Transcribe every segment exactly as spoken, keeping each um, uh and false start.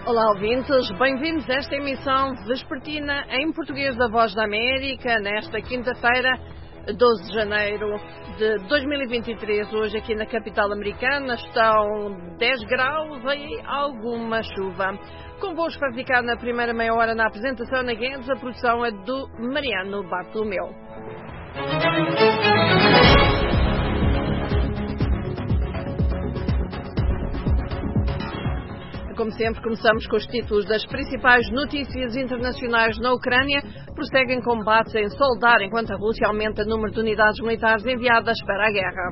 Olá, ouvintes, bem-vindos a esta emissão vespertina em português da Voz da América, nesta quinta-feira, doze de janeiro de dois mil e vinte e três. Hoje aqui na capital americana estão dez graus e alguma chuva. Convosco para ficar na primeira meia hora na apresentação na Guedes, a produção é do Mariano Bartolomeu. Como sempre, começamos com os títulos das principais notícias internacionais. Na Ucrânia, prosseguem combates em Soledar, enquanto a Rússia aumenta o número de unidades militares enviadas para a guerra.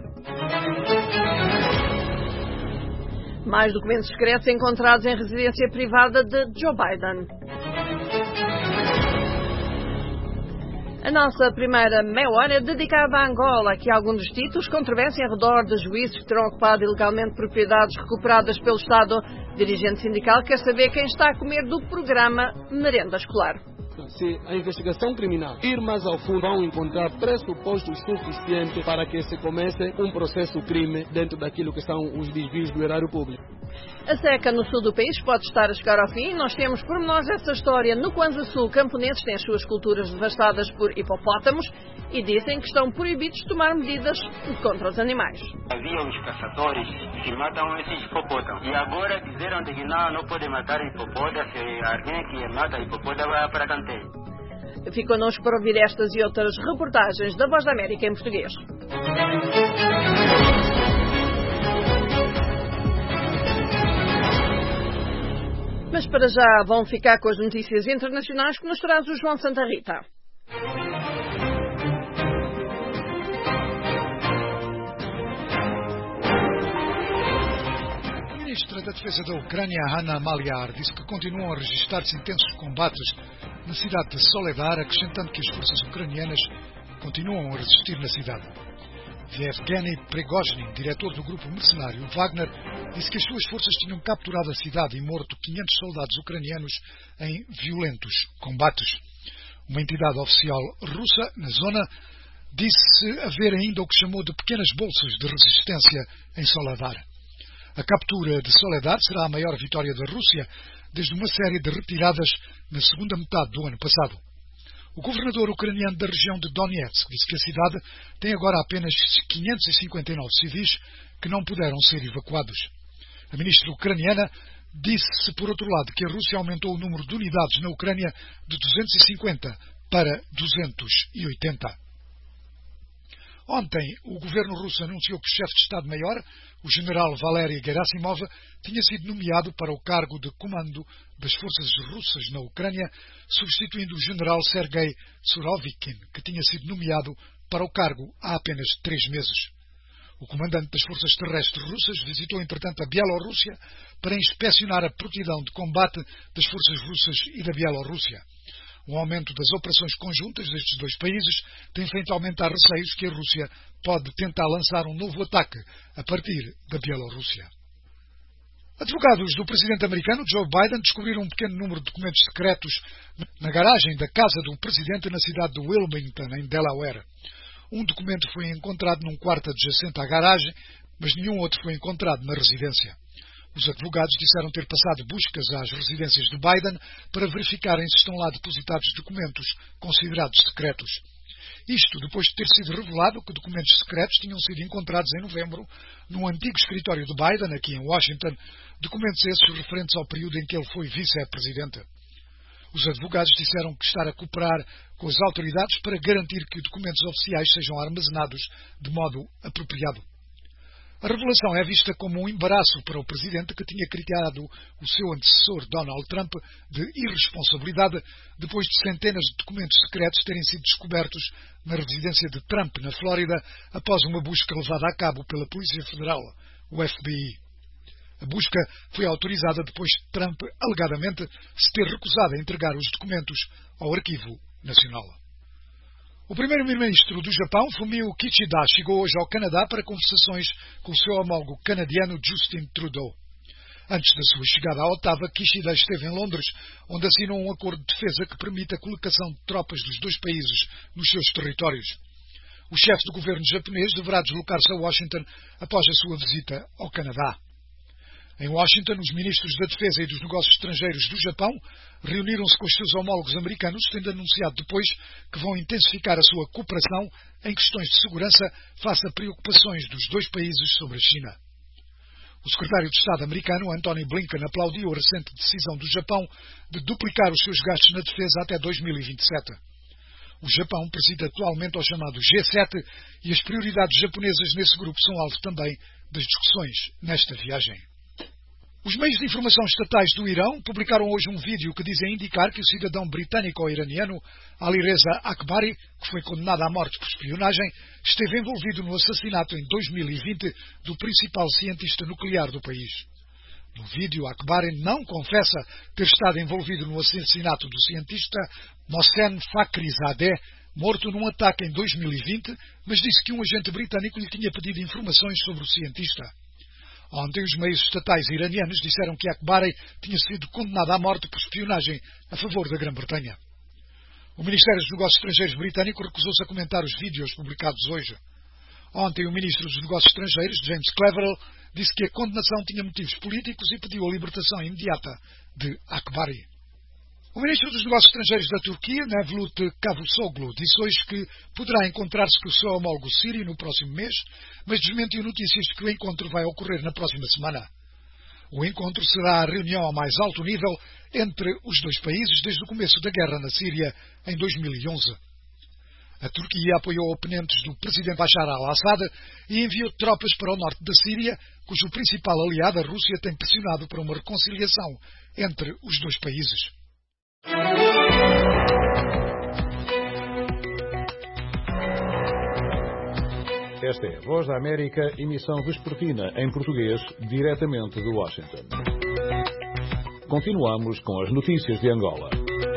Mais documentos secretos encontrados em residência privada de Joe Biden. A nossa primeira meia hora é dedicada a Angola. Aqui há alguns dos títulos: controvérsia em redor de juízes que terão ocupado ilegalmente propriedades recuperadas pelo Estado. Dirigente sindical quer saber quem está a comer do programa Merenda Escolar. Se a investigação criminal ir mais ao fundo, vão encontrar pressupostos suficientes para que se comece um processo crime dentro daquilo que são os desvios do erário público. A seca no sul do país pode estar a chegar ao fim. Nós temos pormenores dessa história. No Kwanza Sul, camponeses têm as suas culturas devastadas por hipopótamos e dizem que estão proibidos de tomar medidas contra os animais. Havia os caçadores que matam esses hipopótamos. E agora disseram que não, não pode matar hipopótamo. Se alguém que mata hipopótamo vai para a canteia. Fique connosco para ouvir estas e outras reportagens da Voz da América em português. Mas para já vão ficar com as notícias internacionais que nos traz o João Santa Rita. A ministra da Defesa da Ucrânia, Hanna Maliar, disse que continuam a registrar-se intensos combates na cidade de Soledar, acrescentando que as forças ucranianas continuam a resistir na cidade. Yevgeny Prigozhin, diretor do grupo mercenário Wagner, disse que as suas forças tinham capturado a cidade e morto quinhentos soldados ucranianos em violentos combates. Uma entidade oficial russa na zona disse haver ainda o que chamou de pequenas bolsas de resistência em Soledar. A captura de Soledar será a maior vitória da Rússia desde uma série de retiradas na segunda metade do ano passado. O governador ucraniano da região de Donetsk disse que a cidade tem agora apenas quinhentos e cinquenta e nove civis que não puderam ser evacuados. A ministra ucraniana disse, por outro lado, que a Rússia aumentou o número de unidades na Ucrânia de duzentos e cinquenta para duzentos e oitenta. Ontem, o governo russo anunciou que o chefe de Estado-Maior, o general Valery Gerasimov, tinha sido nomeado para o cargo de comando das forças russas na Ucrânia, substituindo o general Sergei Surovikin, que tinha sido nomeado para o cargo há apenas três meses. O comandante das forças terrestres russas visitou, entretanto, a Bielorrússia para inspecionar a prontidão de combate das forças russas e da Bielorrússia. O aumento das operações conjuntas destes dois países tem feito aumentar receios que a Rússia pode tentar lançar um novo ataque a partir da Bielorrússia. Advogados do presidente americano Joe Biden descobriram um pequeno número de documentos secretos na garagem da casa do presidente na cidade de Wilmington, em Delaware. Um documento foi encontrado num quarto adjacente à garagem, mas nenhum outro foi encontrado na residência. Os advogados disseram ter passado buscas às residências de Biden para verificarem se estão lá depositados documentos considerados secretos. Isto depois de ter sido revelado que documentos secretos tinham sido encontrados em novembro no antigo escritório de Biden, aqui em Washington, documentos esses referentes ao período em que ele foi vice-presidente. Os advogados disseram que estar a cooperar com as autoridades para garantir que documentos oficiais sejam armazenados de modo apropriado. A revelação é vista como um embaraço para o presidente, que tinha criticado o seu antecessor Donald Trump de irresponsabilidade depois de centenas de documentos secretos terem sido descobertos na residência de Trump, na Flórida, após uma busca levada a cabo pela Polícia Federal, o F B I. A busca foi autorizada depois de Trump, alegadamente, se ter recusado a entregar os documentos ao Arquivo Nacional. O primeiro-ministro do Japão, Fumio Kishida, chegou hoje ao Canadá para conversações com o seu homólogo canadiano Justin Trudeau. Antes da sua chegada à Ottawa, Kishida esteve em Londres, onde assinou um acordo de defesa que permite a colocação de tropas dos dois países nos seus territórios. O chefe do governo japonês deverá deslocar-se a Washington após a sua visita ao Canadá. Em Washington, os ministros da Defesa e dos Negócios Estrangeiros do Japão reuniram-se com os seus homólogos americanos, tendo anunciado depois que vão intensificar a sua cooperação em questões de segurança face a preocupações dos dois países sobre a China. O secretário de Estado americano, Antony Blinken, aplaudiu a recente decisão do Japão de duplicar os seus gastos na defesa até dois mil e vinte e sete. O Japão preside atualmente ao chamado G sete e as prioridades japonesas nesse grupo são alvo também das discussões nesta viagem. Os meios de informação estatais do Irão publicaram hoje um vídeo que dizem indicar que o cidadão britânico-iraniano Alireza Akbari, que foi condenado à morte por espionagem, esteve envolvido no assassinato em dois mil e vinte do principal cientista nuclear do país. No vídeo, Akbari não confessa ter estado envolvido no assassinato do cientista Mohsen Fakhrizadeh, morto num ataque em dois mil e vinte, mas disse que um agente britânico lhe tinha pedido informações sobre o cientista. Ontem, os meios estatais iranianos disseram que Akbari tinha sido condenado à morte por espionagem a favor da Grã-Bretanha. O Ministério dos Negócios Estrangeiros britânico recusou-se a comentar os vídeos publicados hoje. Ontem, o Ministro dos Negócios Estrangeiros, James Cleverell, disse que a condenação tinha motivos políticos e pediu a libertação imediata de Akbari. O Ministro dos Negócios Estrangeiros da Turquia, Mevlut Cavusoglu, disse hoje que poderá encontrar-se com o seu homólogo sírio no próximo mês, mas desmentiu notícias de que o encontro vai ocorrer na próxima semana. O encontro será a reunião ao mais alto nível entre os dois países desde o começo da guerra na Síria em dois mil e onze. A Turquia apoiou oponentes do presidente Bashar al-Assad e enviou tropas para o norte da Síria, cujo principal aliado, a Rússia, tem pressionado para uma reconciliação entre os dois países. Esta é a Voz da América, emissão vespertina em português, diretamente de Washington. Continuamos com as notícias de Angola.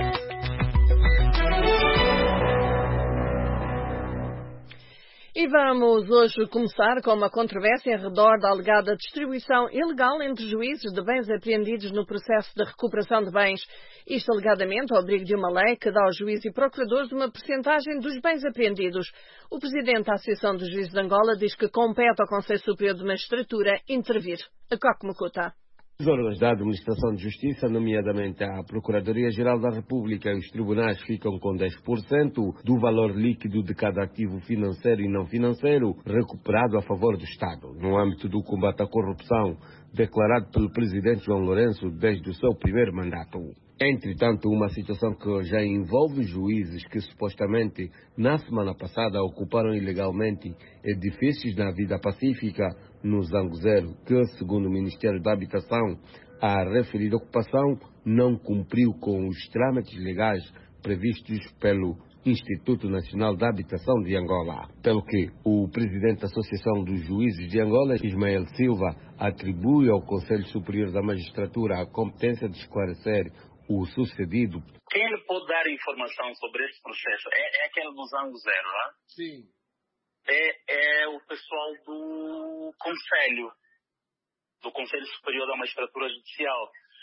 E vamos hoje começar com uma controvérsia em redor da alegada distribuição ilegal entre juízes de bens apreendidos no processo de recuperação de bens. Isto alegadamente ao abrigo de uma lei que dá aos juízes e procuradores uma percentagem dos bens apreendidos. O presidente da Associação dos Juízes de Angola diz que compete ao Conselho Superior de Magistratura intervir. A Coque Macuta. Os órgãos da Administração de Justiça, nomeadamente a Procuradoria-Geral da República e os tribunais, ficam com dez por cento do valor líquido de cada ativo financeiro e não financeiro recuperado a favor do Estado, no âmbito do combate à corrupção, declarado pelo presidente João Lourenço desde o seu primeiro mandato. Entretanto, uma situação que já envolve juízes que supostamente na semana passada ocuparam ilegalmente edifícios na Vida Pacífica, no Zangozero, que, segundo o Ministério da Habitação, a referida ocupação não cumpriu com os trâmites legais previstos pelo Instituto Nacional da Habitação de Angola, pelo que o presidente da Associação dos Juízes de Angola, Ismael Silva, atribui ao Conselho Superior da Magistratura a competência de esclarecer o sucedido. Quem lhe pode dar informação sobre esse processo é, é aquele do Zangozero, não é? Sim. É, é o pessoal do Conselho, do Conselho Superior da Magistratura Judicial.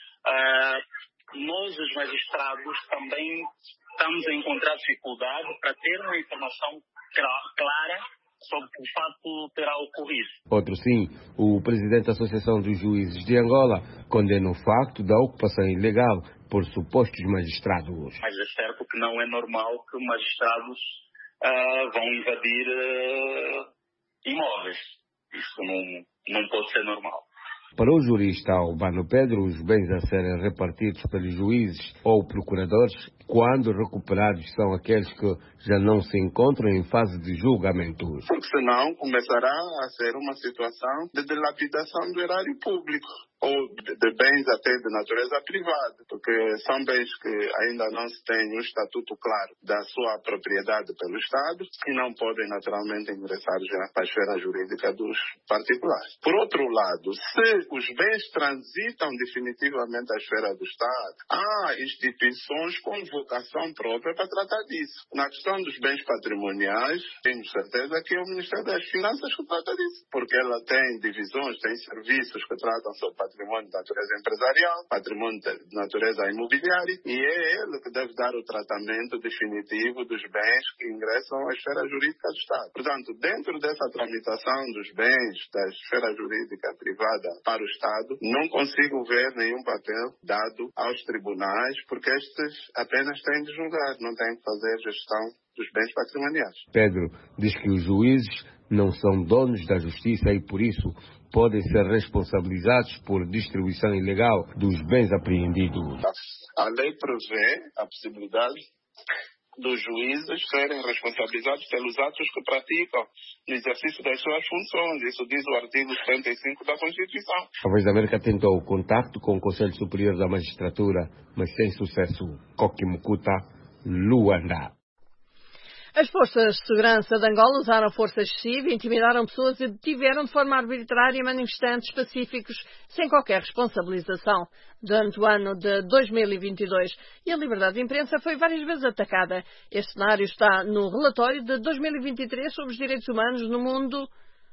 Uh, nós, os magistrados, também estamos a encontrar dificuldade para ter uma informação clara sobre o fato terá ocorrido. Outro sim, o presidente da Associação dos Juízes de Angola condena o facto da ocupação ilegal por supostos magistrados. Mas é certo que não é normal que magistrados uh, vão invadir uh, imóveis. Isso não, não pode ser normal. Para o jurista Albano Pedro, os bens a serem repartidos pelos juízes ou procuradores, quando recuperados, são aqueles que já não se encontram em fase de julgamento. Porque senão começará a ser uma situação de dilapidação do erário público ou de, de bens até de natureza privada, porque são bens que ainda não se tem um estatuto claro da sua propriedade pelo Estado e não podem naturalmente ingressar já para a esfera jurídica dos particulares. Por outro lado, se os bens transitam definitivamente à esfera do Estado, há instituições com vocação própria para tratar disso. Na questão dos bens patrimoniais, tenho certeza que é o Ministério das Finanças que trata disso, porque ela tem divisões, tem serviços que tratam sobre patrimônio patrimônio de natureza empresarial, patrimônio de natureza imobiliária, e é ele que deve dar o tratamento definitivo dos bens que ingressam à esfera jurídica do Estado. Portanto, dentro dessa tramitação dos bens da esfera jurídica privada para o Estado, não consigo ver nenhum papel dado aos tribunais, porque estes apenas têm de julgar, não têm de fazer gestão dos bens patrimoniais. Pedro diz que os juízes não são donos da justiça e, por isso, podem ser responsabilizados por distribuição ilegal dos bens apreendidos. A lei prevê a possibilidade dos juízes serem responsabilizados pelos atos que praticam no exercício das suas funções. Isso diz o artigo setenta e cinco da Constituição. A Voz da América tentou o contacto com o Conselho Superior da Magistratura, mas sem sucesso. Koki Mukuta, Luanda. As forças de segurança de Angola usaram força excessiva, intimidaram pessoas e detiveram de forma arbitrária manifestantes pacíficos sem qualquer responsabilização durante o ano de dois mil e vinte e dois. E a liberdade de imprensa foi várias vezes atacada. Este cenário está no relatório de dois mil e vinte e três sobre os direitos humanos no mundo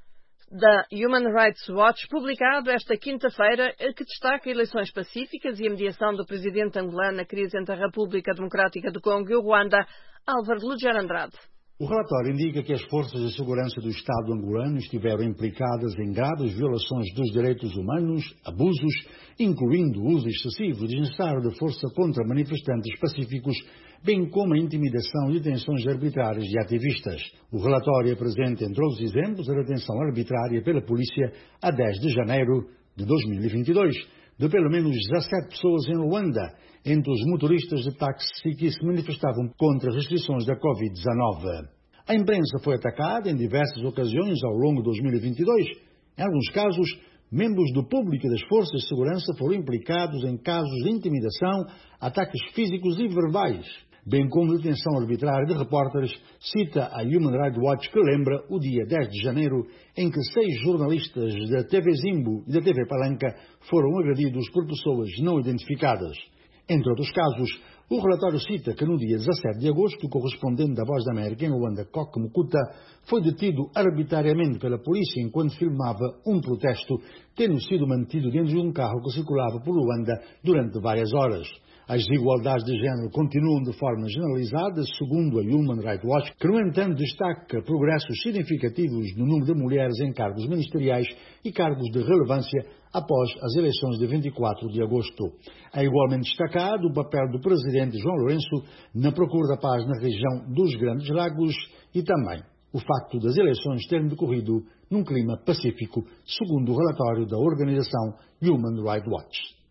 da Human Rights Watch, publicado esta quinta-feira, que destaca eleições pacíficas e a mediação do presidente angolano na crise entre a República Democrática do Congo e o Ruanda, Álvaro Luger Andrade. O relatório indica que as forças de segurança do Estado angolano estiveram implicadas em graves violações dos direitos humanos, abusos, incluindo o uso excessivo e desnecessário de força contra manifestantes pacíficos, bem como a intimidação e detenções arbitrárias de ativistas. O relatório apresenta, entre outros exemplos, a detenção arbitrária pela polícia a dez de janeiro de dois mil e vinte e dois, de pelo menos dezassete pessoas em Luanda, entre os motoristas de táxi que se manifestavam contra as restrições da covid dezenove. A imprensa foi atacada em diversas ocasiões ao longo de dois mil e vinte e dois. Em alguns casos, membros do público e das forças de segurança foram implicados em casos de intimidação, ataques físicos e verbais, bem como detenção arbitrária de repórteres, cita a Human Rights Watch, que lembra o dia dez de janeiro, em que seis jornalistas da T V Zimbo e da T V Palanca foram agredidos por pessoas não identificadas. Entre outros casos, o relatório cita que no dia dezassete de agosto, o correspondente da Voz da América em Luanda, Koki Mukuta, foi detido arbitrariamente pela polícia enquanto filmava um protesto, tendo sido mantido dentro de um carro que circulava por Luanda durante várias horas. As desigualdades de género continuam de forma generalizada, segundo a Human Rights Watch, que, no entanto, destaca progressos significativos no número de mulheres em cargos ministeriais e cargos de relevância após as eleições de vinte e quatro de agosto. É igualmente destacado o papel do presidente João Lourenço na procura da paz na região dos Grandes Lagos e também o facto das eleições terem decorrido num clima pacífico, segundo o relatório da organização Human Rights Watch.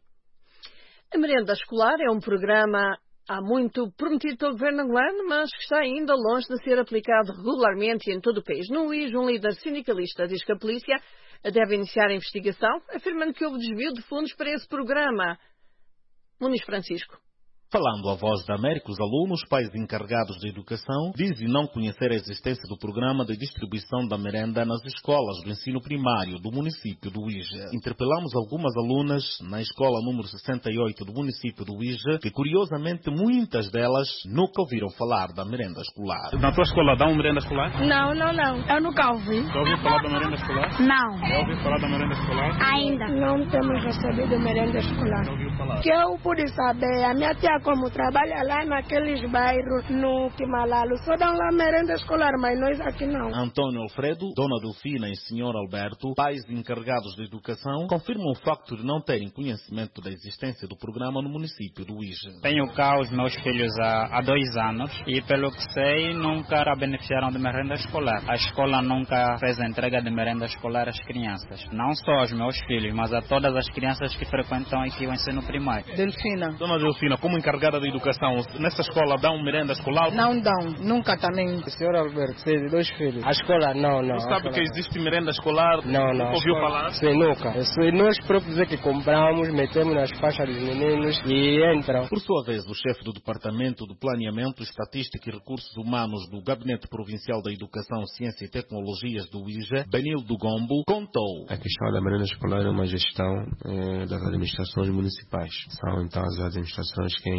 A merenda escolar é um programa há muito prometido pelo governo angolano, mas que está ainda longe de ser aplicado regularmente em todo o país. No Luís, um líder sindicalista diz que a polícia deve iniciar a investigação, afirmando que houve desvio de fundos para esse programa. Muniz Francisco. Falando à Voz da América, os alunos, pais encarregados de educação, dizem não conhecer a existência do programa de distribuição da merenda nas escolas do ensino primário do município do Uíge. Interpelamos algumas alunas na escola número sessenta e oito do município do Uíge, que curiosamente muitas delas nunca ouviram falar da merenda escolar. Na tua escola dá uma merenda escolar? Não, não, não. Eu nunca ouvi. Já ouviu falar da merenda escolar? Não. Já ouviu falar da merenda escolar? Ainda. Não temos recebido merenda escolar. Já ouviu falar? Que eu pude saber, a minha tia, como trabalha lá naqueles bairros, no Quimalalo, só dão lá merenda escolar, mas nós aqui não. Antônio Alfredo, Dona Delfina e Senhor Alberto, pais encarregados de educação, confirmam o facto de não terem conhecimento da existência do programa no município do Uíge. Tenho cá os meus filhos há, há dois anos e, pelo que sei, nunca beneficiaram de merenda escolar. A escola nunca fez a entrega de merenda escolar às crianças. Não só aos meus filhos, mas a todas as crianças que frequentam aqui o ensino primário. Delfina. Dona Delfina, como encarregada de educação, nessa escola dão merenda escolar? Não dão, nunca também. Senhor Alberto, sei, dois filhos. A escola, não, não. Você sabe que existe merenda escolar? Não, não. Ouviu falar? Sim, nunca. E nós próprios é que compramos, metemos nas faixas dos meninos e entram. Por sua vez, o chefe do Departamento de Planeamento, Estatística e Recursos Humanos do Gabinete Provincial da Educação, Ciência e Tecnologias do Uíge, Benildo Gombo, contou. A questão da merenda escolar é uma gestão eh, das administrações municipais. São então as administrações quem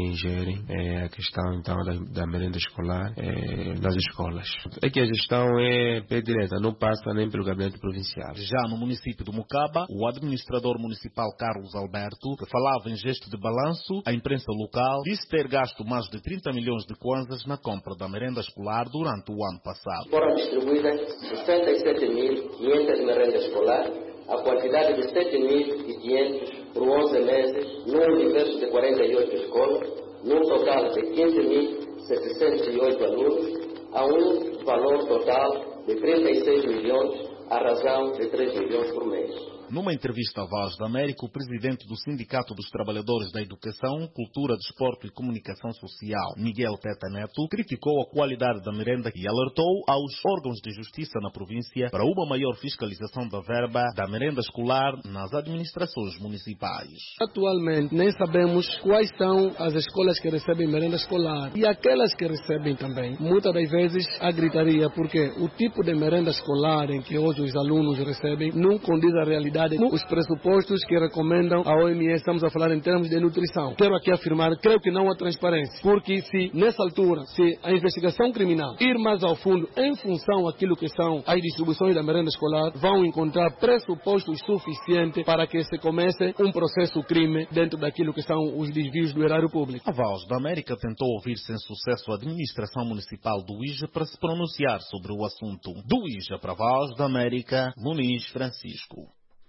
também gerem é, a questão então da, da merenda escolar é, nas escolas. É que a gestão é pé direta, não passa nem pelo gabinete provincial. Já no município do Mucaba, o administrador municipal Carlos Alberto, que falava em gesto de balanço, a imprensa local disse ter gasto mais de trinta milhões de kwanzas na compra da merenda escolar durante o ano passado. Foram distribuídas sessenta e sete mil e quinhentas merendas escolares, a quantidade de sete mil e quinhentos por onze meses, num universo de quarenta e oito escolas, num total de quinze mil setecentos e oito alunos, a um valor total de trinta e seis milhões, à razão de três milhões por mês. Numa entrevista à Voz da América, o presidente do Sindicato dos Trabalhadores da Educação, Cultura, Desporto e Comunicação Social, Miguel Teta Neto, criticou a qualidade da merenda e alertou aos órgãos de justiça na província para uma maior fiscalização da verba da merenda escolar nas administrações municipais. Atualmente, nem sabemos quais são as escolas que recebem merenda escolar e aquelas que recebem também. Muitas das vezes, a gritaria, porque o tipo de merenda escolar em que hoje os alunos recebem não condiz à realidade. Os pressupostos que recomendam a O M S, estamos a falar em termos de nutrição. Quero aqui afirmar, creio que não há transparência, porque se nessa altura, se a investigação criminal ir mais ao fundo em função daquilo que são as distribuições da merenda escolar, vão encontrar pressupostos suficientes para que se comece um processo crime dentro daquilo que são os desvios do erário público. A Voz da América tentou ouvir sem sucesso a administração municipal do I J A para se pronunciar sobre o assunto. Do I J A para a Voz da América, Muniz Francisco.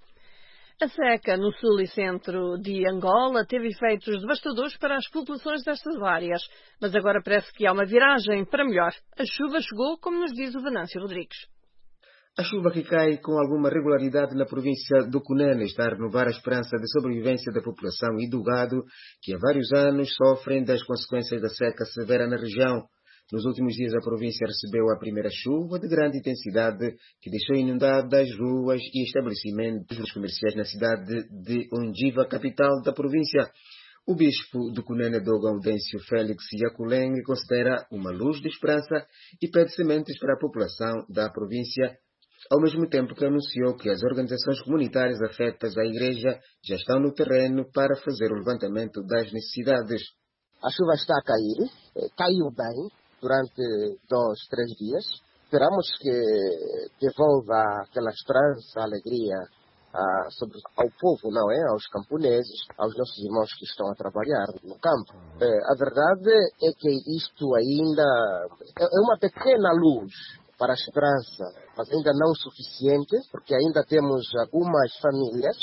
A seca no sul e centro de Angola teve efeitos devastadores para as populações destas áreas, mas agora parece que há uma viragem para melhor. A chuva chegou, como nos diz o Venâncio Rodrigues. A chuva que cai com alguma regularidade na província do Cunene está a renovar a esperança de sobrevivência da população e do gado, que há vários anos sofrem das consequências da seca severa na região. Nos últimos dias, a província recebeu a primeira chuva de grande intensidade que deixou inundadas ruas e estabelecimentos comerciais na cidade de Ondiva, capital da província. O bispo do Cunene, Dom Gaudêncio Félix Yaculeng, considera uma luz de esperança e pede sementes para a população da província, ao mesmo tempo que anunciou que as organizações comunitárias afetas à igreja já estão no terreno para fazer o levantamento das necessidades. A chuva está a cair, caiu bem durante dois, três dias. Esperamos que devolva aquela esperança, a alegria a, sobre, ao povo, não é? Aos camponeses, aos nossos irmãos que estão a trabalhar no campo. É, a verdade é que isto ainda é uma pequena luz para a esperança, mas ainda não o suficiente, porque ainda temos algumas famílias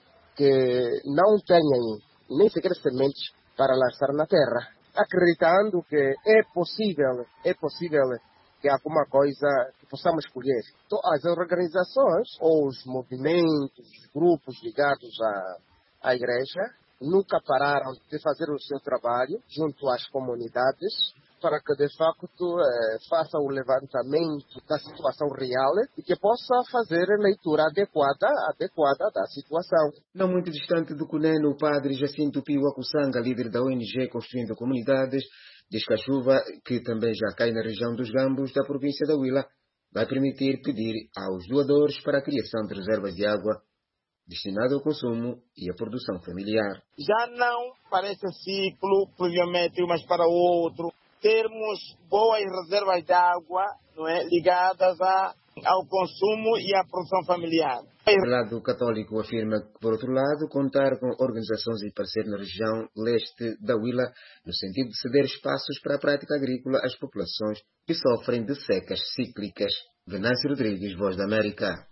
que não têm nem sequer sementes para lançar na terra, acreditando que é possível, é possível que alguma coisa que possamos colher. Então, as organizações, ou os movimentos, grupos ligados à, à igreja, nunca pararam de fazer o seu trabalho junto às comunidades, para que, de facto, eh, faça o levantamento da situação real e que possa fazer a leitura adequada, adequada da situação. Não muito distante do Cunene, o padre Jacinto Pio Acussanga, líder da O N G Construindo Comunidades, diz que a chuva, que também já cai na região dos Gambos, da província da Huila, vai permitir pedir aos doadores para a criação de reservas de água destinado ao consumo e à produção familiar. Já não parece ciclo, previamente, umas para o outro. Termos boas reservas de água, não é, ligadas a, ao consumo e à produção familiar. O lado católico afirma que, por outro lado, contar com organizações e parceiros na região leste da Huila, no sentido de ceder espaços para a prática agrícola às populações que sofrem de secas cíclicas. Venâncio Rodrigues, Voz da América.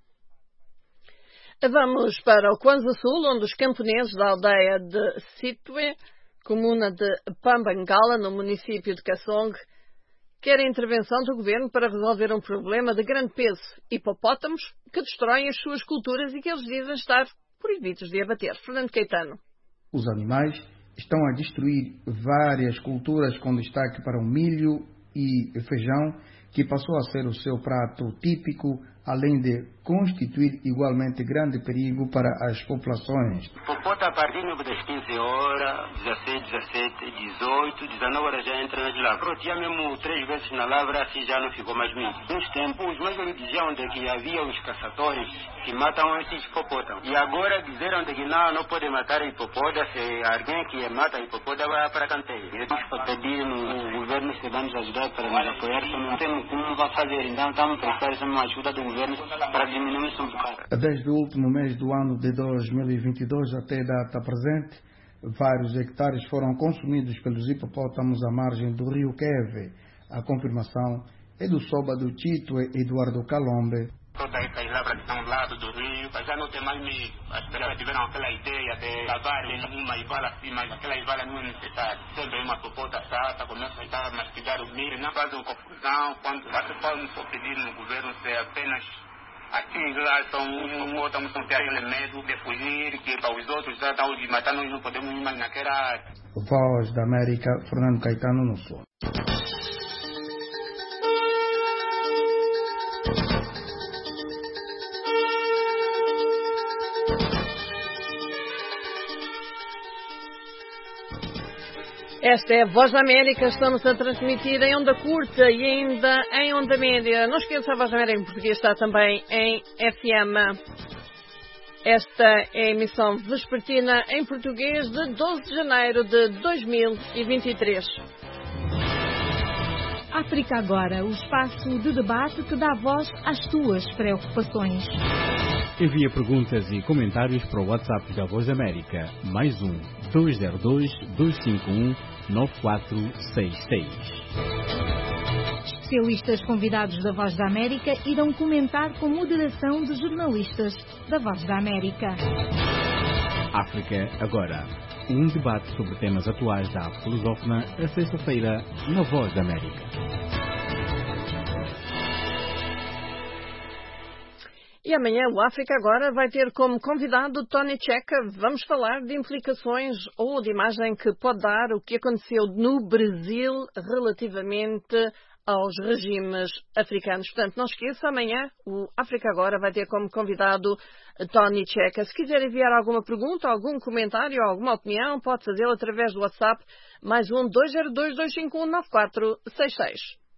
Vamos para o Kwanza Sul, onde os camponeses da aldeia de Situé, comuna de Pambangala, no município de Kassong, querem a intervenção do governo para resolver um problema de grande peso: hipopótamos que destroem as suas culturas e que eles dizem estar proibidos de abater. Fernando Caetano. Os animais estão a destruir várias culturas, com destaque para o milho e feijão, que passou a ser o seu prato típico além de constituir igualmente grande perigo para as populações. Popota a partir das quinze horas, dezesseis, dezessete, dezoito, dezenove horas já entra nas lavras. Tinha mesmo três vezes na lavra, assim já não ficou mais muito. Nos tempos, mais eles diziam de que havia os caçadores que matam esses hipopótamos. E agora disseram de que não, não pode matar hipopótamo, se alguém que mata hipopótamo vai para canteiro. Eu estou pedindo o governo se vai nos ajudar para nos apoiar, que não temos como vai fazer. Então estamos precisando de uma ajuda do governo para diminuir isso um bocado. Desde o último mês do ano de dois mil e vinte e dois até a data presente, vários hectares foram consumidos pelos hipopótamos à margem do rio Queve. A confirmação é do Soba do Tito e Eduardo Calombe. Todas essas lavras que estão ao lado do rio, já não tem mais medo. As pessoas tiveram aquela ideia de lavar uma vala assim, mas aquela vala não é necessária. Sempre uma popota chata, começa a mastigar o milho, não fazem confusão. Quando você pode só pedir no governo se apenas assim, lá são hipopótamos, não tem aquele medo de fugir, que para os outros já estão de matar, nós não podemos ir mais naquela área. Voz da América, Fernando Caetano no Sul. Esta é a Voz da América, estamos a transmitir em onda curta e ainda em onda média. Não esqueça, a Voz da América em português está também em F M. Esta é a emissão vespertina em português de doze de janeiro de dois mil e vinte e três. África Agora, o espaço de debate que dá voz às tuas preocupações. Envia perguntas e comentários para o WhatsApp da Voz da América, mais um, dois zero dois, dois cinco um, nove quatro seis seis. Especialistas convidados da Voz da América irão comentar com moderação de jornalistas da Voz da América. África Agora, um debate sobre temas atuais da arte lusófona, a sexta-feira, na Voz da América. E amanhã o África Agora vai ter como convidado Tony Checa. Vamos falar de implicações ou de imagem que pode dar o que aconteceu no Brasil relativamente aos regimes africanos. Portanto, não esqueça, amanhã o África Agora vai ter como convidado Tony Checa. Se quiser enviar alguma pergunta, algum comentário, alguma opinião, pode fazê-lo através do WhatsApp mais um, dois zero dois, dois cinco um, nove quatro seis seis.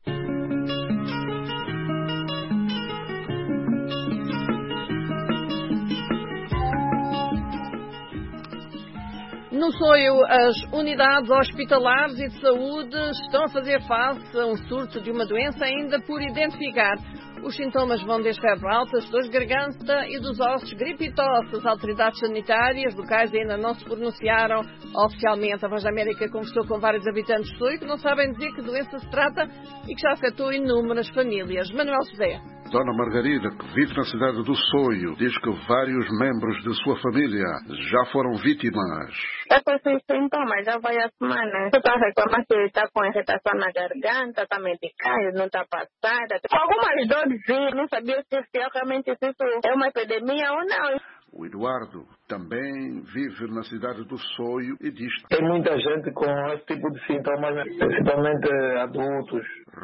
No Soio, as unidades hospitalares e de saúde estão a fazer face a um surto de uma doença ainda por identificar. Os sintomas vão desde febre alta, dores de garganta e dos ossos, gripe e tosse. As autoridades sanitárias locais ainda não se pronunciaram oficialmente. A Voz da América conversou com vários habitantes do Soio que não sabem dizer que doença se trata e que já afetou inúmeras famílias. Manuel José. Dona Margarida, que vive na cidade do Soio, diz que vários membros de sua família já foram vítimas. Está com esses sintomas, já vai a semana. Você está reclamando que está com irritação na garganta, está medicada, não está passada. Com algumas dores, não sabia se realmente isso é uma epidemia ou não. O Eduardo também vive na cidade do Soio e diz que tem muita gente com esse tipo de sintomas, principalmente adultos.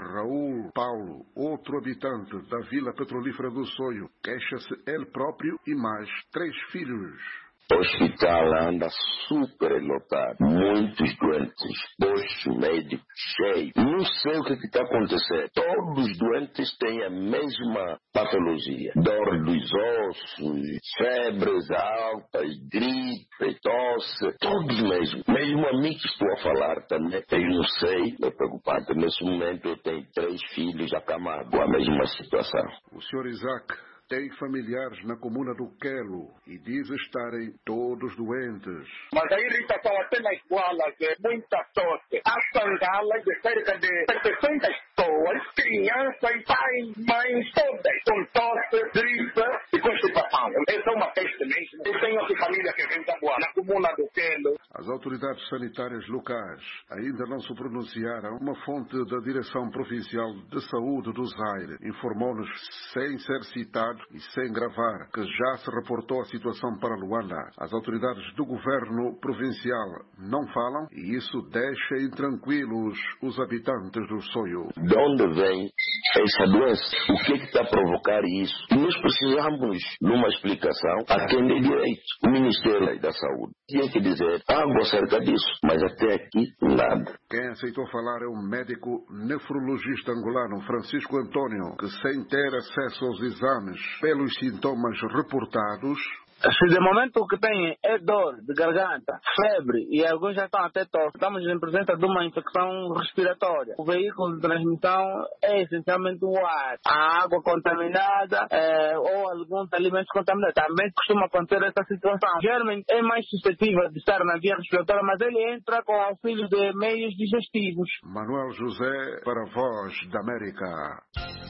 Raul Paulo, outro habitante da Vila Petrolífera do Soio, queixa-se ele próprio e mais três filhos. O hospital anda super lotado, muitos doentes, postos médicos cheios. Não sei o que está acontecendo. Todos os doentes têm a mesma patologia. Dor dos ossos, febres altas, gripe, tosse, todos mesmo. Mesmo a mim que estou a falar também, eu não sei, é preocupante. Nesse momento eu tenho três filhos acamados com a mesma situação. O senhor Isaac tem familiares na comuna do Quelo e diz estarem todos doentes. Mas a irritação apenas iguala, que é muita tosse. Há sandalas de cerca de setecentas pessoas, crianças, pais, mães, todas com tosse, gripe e constipação. Essa é uma peste mesmo. Eu tenho aqui família que vem da boa, na comuna do Quelo. As autoridades sanitárias locais ainda não se pronunciaram. Uma fonte da Direção Provincial de Saúde do Zaire informou-nos, sem ser citado, E sem gravar que já se reportou a situação para Luanda, as autoridades do governo provincial não falam e isso deixa intranquilos os habitantes do Soio. De onde vem essa doença? O que é que está a provocar isso? E nós precisamos de uma explicação a quem tem direito. O Ministério da Saúde tinha que dizer algo acerca disso, mas até aqui nada. Quem aceitou falar é o médico nefrologista angolano Francisco Antônio, que sem ter acesso aos exames pelos sintomas reportados, se de momento o que tem é dor de garganta, febre e alguns já estão até tosse, estamos em presença de uma infecção respiratória. O veículo de transmissão é essencialmente o ar, a água contaminada é, ou alguns alimentos contaminados. Também costuma acontecer essa situação. Geralmente é mais suscetível de estar na via respiratória, mas ele entra com auxílio de meios digestivos. Manuel José para a Voz da América.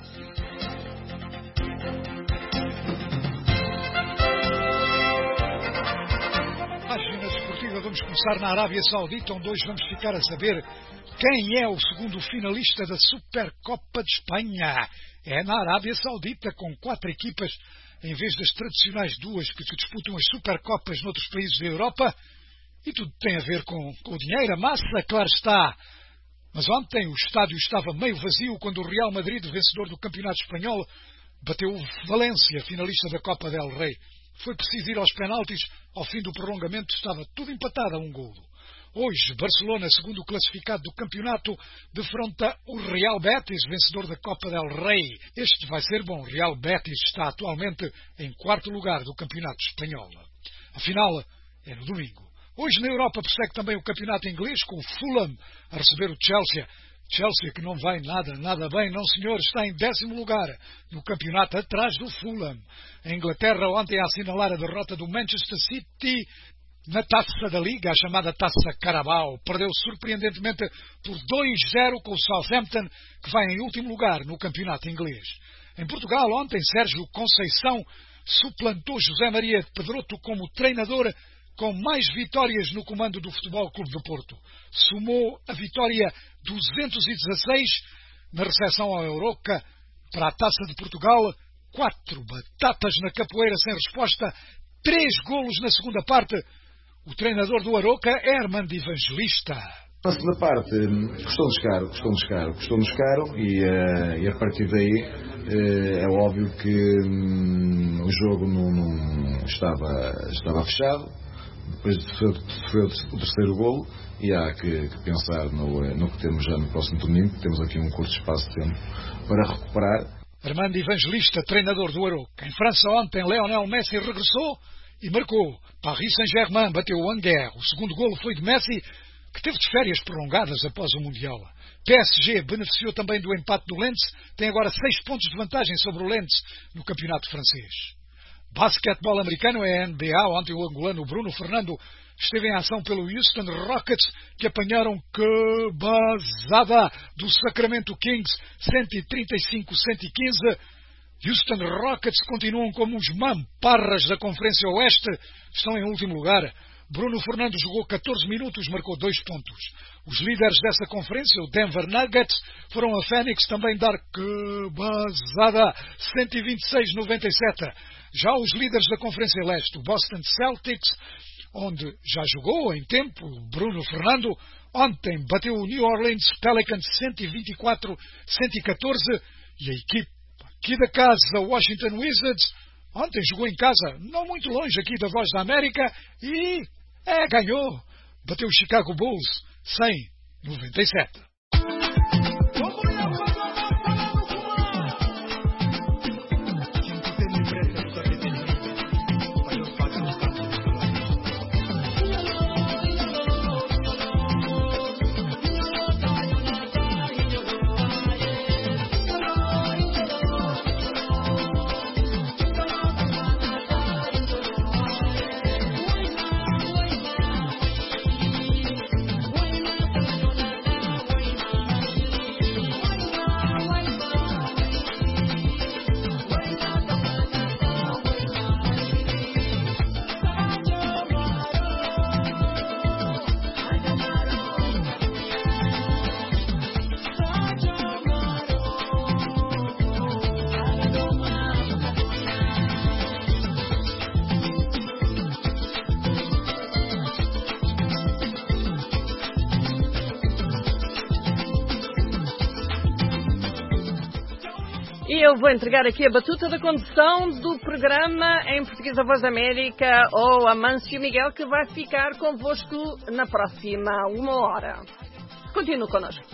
Vamos começar na Arábia Saudita, onde hoje vamos ficar a saber quem é o segundo finalista da Supercopa de Espanha. É na Arábia Saudita, com quatro equipas, em vez das tradicionais duas que disputam as Supercopas noutros países da Europa. E tudo tem a ver com, com o dinheiro, a massa, claro está. Mas ontem o estádio estava meio vazio quando o Real Madrid, vencedor do Campeonato Espanhol, bateu o Valência, finalista da Copa del Rei. Foi preciso ir aos penaltis, ao fim do prolongamento estava tudo empatado a um golo. Hoje, Barcelona, segundo classificado do campeonato, defronta o Real Betis, vencedor da Copa del Rei. Este vai ser bom. O Real Betis está atualmente em quarto lugar do campeonato espanhol. A final é no domingo. Hoje na Europa persegue também o campeonato inglês, com o Fulham a receber o Chelsea. Chelsea que não vai nada, nada bem, não senhor, está em décimo lugar no campeonato, atrás do Fulham. A Inglaterra ontem a assinalar a derrota do Manchester City na taça da Liga, a chamada Taça Carabao. Perdeu surpreendentemente por dois a zero com o Southampton, que vai em último lugar no campeonato inglês. Em Portugal, ontem, Sérgio Conceição suplantou José Maria de Pedroto como treinador com mais vitórias no comando do Futebol Clube do Porto. Somou a vitória duzentos e dezasseis na recepção ao Euroca para a Taça de Portugal, quatro batatas na capoeira sem resposta, três golos na segunda parte. O treinador do Aroca é Armando Evangelista. Na segunda parte, custou-nos caro, custou-nos caro, custou-nos caro e, uh, e a partir daí uh, é óbvio que um, o jogo não, não estava, estava fechado. Depois sofreu, sofreu o terceiro golo e há que, que pensar no, no que temos já no próximo domingo. Temos aqui um curto espaço de tempo para recuperar. Armando Evangelista, treinador do Aroca. Em França ontem, Lionel Messi regressou e marcou. Paris Saint-Germain bateu o Angers. O segundo golo foi de Messi, que teve de férias prolongadas após o Mundial. P S G beneficiou também do empate do Lens, tem agora seis pontos de vantagem sobre o Lens no campeonato francês. Basquetebol americano é a N B A. Ontem o angolano Bruno Fernando esteve em ação pelo Houston Rockets, que apanharam que basada do Sacramento Kings, cento e trinta e cinco a cento e quinze. Houston Rockets continuam como os mamparras da Conferência Oeste, estão em último lugar. Bruno Fernando jogou catorze minutos, marcou dois pontos. Os líderes dessa conferência, o Denver Nuggets, foram a Phoenix também dar que basada, cento e vinte e seis a noventa e sete. Já os líderes da Conferência Leste, o Boston Celtics, onde já jogou em tempo Bruno Fernando, ontem bateu o New Orleans Pelicans cento e vinte e quatro a cento e catorze, e a equipe aqui da casa, Washington Wizards, ontem jogou em casa, não muito longe aqui da Voz da América, e é, ganhou, bateu o Chicago Bulls cem a noventa e sete. E eu vou entregar aqui a batuta da condução do programa em português da Voz da América ao Amâncio Miguel, que vai ficar convosco na próxima uma hora. Continue connosco.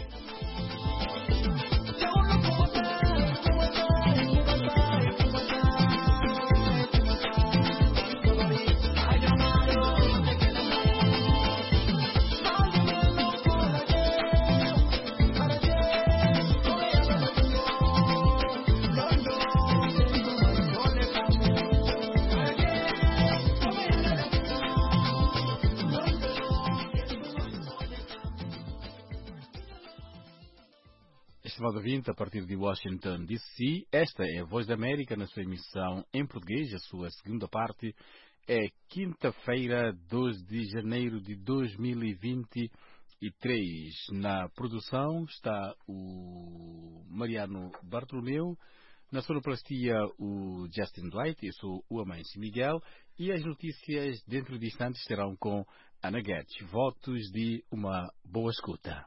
Estimado ouvinte, a partir de Washington, D C, esta é a Voz da América na sua emissão em português. A sua segunda parte é quinta-feira, dois de janeiro de dois mil e vinte e três. Na produção está o Mariano Bartolomeu, na sonoplastia o Justin Dwight, eu sou o Amâncio Miguel e as notícias dentro de instantes serão com Ana Guedes. Votos de uma boa escuta.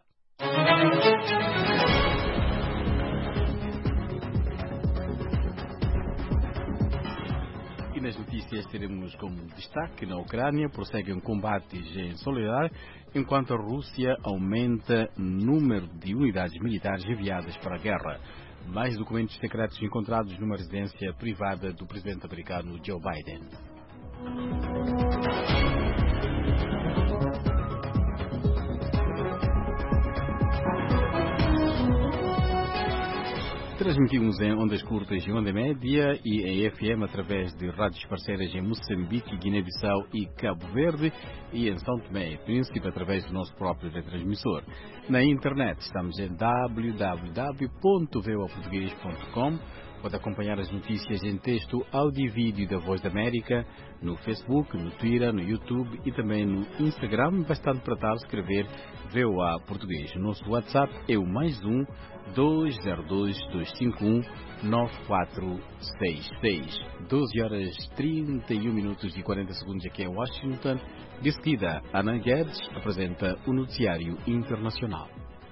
Nas notícias teremos como destaque: na Ucrânia prosseguem combates em Soledar, enquanto a Rússia aumenta o número de unidades militares enviadas para a guerra. Mais documentos secretos encontrados numa residência privada do presidente americano Joe Biden. Transmitimos em ondas curtas e onda média e em F M através de rádios parceiras em Moçambique, Guiné-Bissau e Cabo Verde e em São Tomé e Príncipe através do nosso próprio retransmissor. Na internet estamos em w w w ponto voa português ponto com. Pode acompanhar as notícias em texto, áudio e vídeo da Voz da América no Facebook, no Twitter, no YouTube e também no Instagram. Bastante para tal escrever V O A Português. O nosso WhatsApp é o mais um dois zero dois, dois cinco um, nove quatro seis seis. doze horas trinta e um minutos e quarenta segundos aqui em Washington. De seguida, Ana Guedes apresenta o noticiário internacional.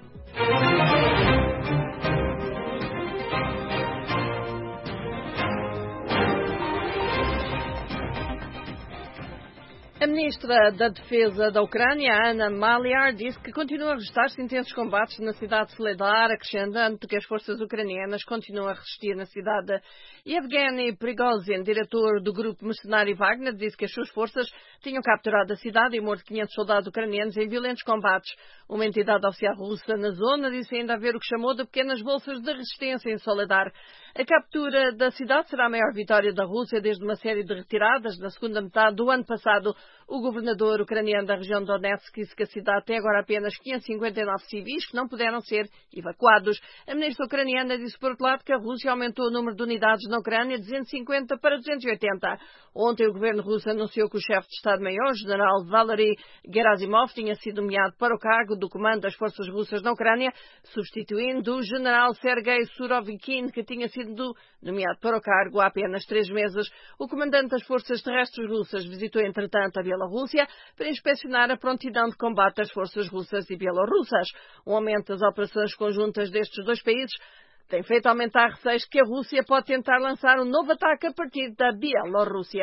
A ministra da Defesa da Ucrânia, Anna Maliar, disse que continua a registrar-se intensos combates na cidade de Soledar, acrescentando que as forças ucranianas continuam a resistir na cidade. Yevgeny Prigozhin, diretor do grupo mercenário Wagner, disse que as suas forças tinham capturado a cidade e morto quinhentos soldados ucranianos em violentos combates. Uma entidade oficial russa na zona disse ainda haver o que chamou de pequenas bolsas de resistência em Soledar. A captura da cidade será a maior vitória da Rússia desde uma série de retiradas na segunda metade do ano passado. O governador ucraniano da região de Donetsk disse que a cidade tem agora apenas quinhentos e cinquenta e nove civis que não puderam ser evacuados. A ministra ucraniana disse, por outro lado, que a Rússia aumentou o número de unidades na Ucrânia de duzentos e cinquenta para duzentos e oitenta. Ontem o governo russo anunciou que o chefe de Estado-Maior, o general Valery Gerasimov, tinha sido nomeado para o cargo do comando das forças russas na Ucrânia, substituindo o general Sergei Surovikin, que tinha sido nomeado para o cargo há apenas três meses. O comandante das forças terrestres russas visitou, entretanto, a Bielorrússia para inspecionar a prontidão de combate das forças russas e bielorrussas. O aumento das operações conjuntas destes dois países tem feito aumentar receios que a Rússia pode tentar lançar um novo ataque a partir da Bielorrússia.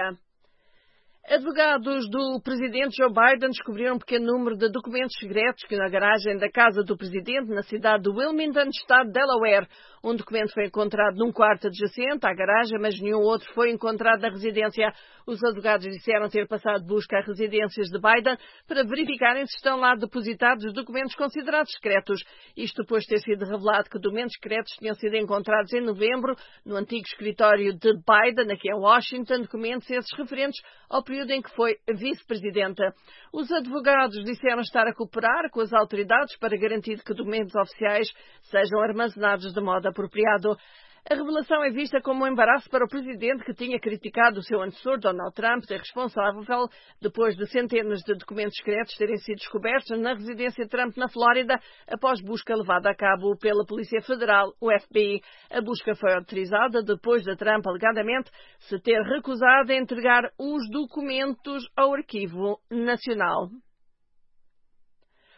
Advogados do presidente Joe Biden descobriram um pequeno número de documentos secretos que na garagem da casa do presidente, na cidade de Wilmington, estado de Delaware. Um documento foi encontrado num quarto adjacente à garagem, mas nenhum outro foi encontrado na residência. Os advogados disseram ter passado busca a residências de Biden para verificarem se estão lá depositados os documentos considerados secretos. Isto depois de ter sido revelado que documentos secretos tinham sido encontrados em novembro no antigo escritório de Biden, aqui em Washington, documentos esses referentes ao período em que foi vice-presidente. Os advogados disseram estar a cooperar com as autoridades para garantir que documentos oficiais sejam armazenados de modo apropriado. A revelação é vista como um embaraço para o presidente, que tinha criticado o seu antecessor, Donald Trump, ser responsável depois de centenas de documentos secretos terem sido descobertos na residência de Trump na Flórida, após busca levada a cabo pela Polícia Federal, o F B I. A busca foi autorizada depois de Trump, alegadamente, se ter recusado a entregar os documentos ao Arquivo Nacional.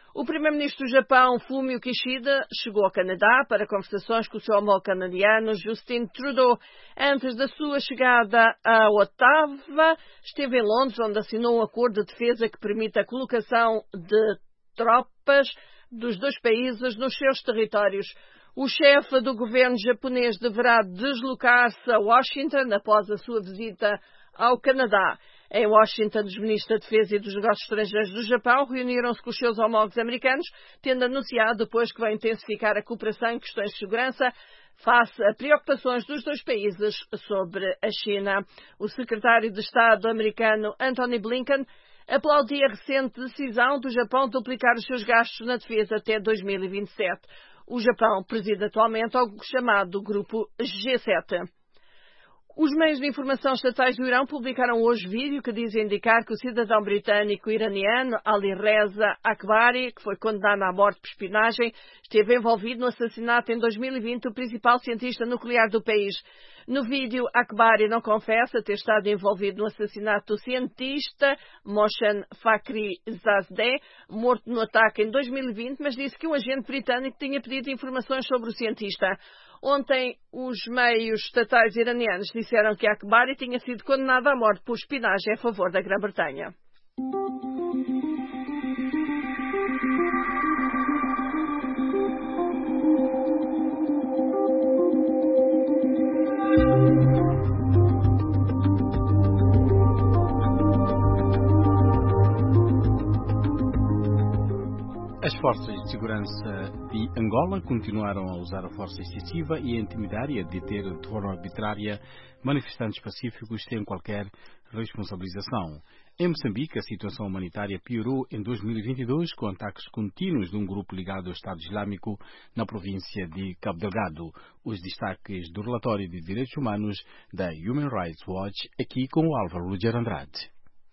O primeiro-ministro do Japão, Fumio Kishida, chegou ao Canadá para conversações com o seu homólogo canadiano, Justin Trudeau. Antes da sua chegada a Ottawa, esteve em Londres, onde assinou um acordo de defesa que permite a colocação de tropas dos dois países nos seus territórios. O chefe do governo japonês deverá deslocar-se a Washington após a sua visita ao Canadá. Em Washington, os ministros da Defesa e dos Negócios Estrangeiros do Japão reuniram-se com os seus homólogos americanos, tendo anunciado depois que vai intensificar a cooperação em questões de segurança face a preocupações dos dois países sobre a China. O secretário de Estado americano Antony Blinken aplaudia a recente decisão do Japão de duplicar os seus gastos na defesa até dois mil e vinte e sete. O Japão preside atualmente ao chamado Grupo G sete. Os meios de informação estatais do Irão publicaram hoje vídeo que diz indicar que o cidadão britânico-iraniano Ali Reza Akbari, que foi condenado à morte por espionagem, esteve envolvido no assassinato em dois mil e vinte do principal cientista nuclear do país. No vídeo, Akbari não confessa ter estado envolvido no assassinato do cientista Mohsen Fakhrizadeh, morto no ataque em dois mil e vinte, mas disse que um agente britânico tinha pedido informações sobre o cientista. Ontem, os meios estatais iranianos disseram que Akbari tinha sido condenado à morte por espionagem a favor da Grã-Bretanha. As forças de segurança de Angola continuaram a usar a força excessiva e a intimidar e a deter de forma arbitrária manifestantes pacíficos sem qualquer responsabilização. Em Moçambique, a situação humanitária piorou em dois mil e vinte e dois com ataques contínuos de um grupo ligado ao Estado Islâmico na província de Cabo Delgado. Os destaques do relatório de Direitos Humanos da Human Rights Watch, aqui com o Álvaro Luger Andrade.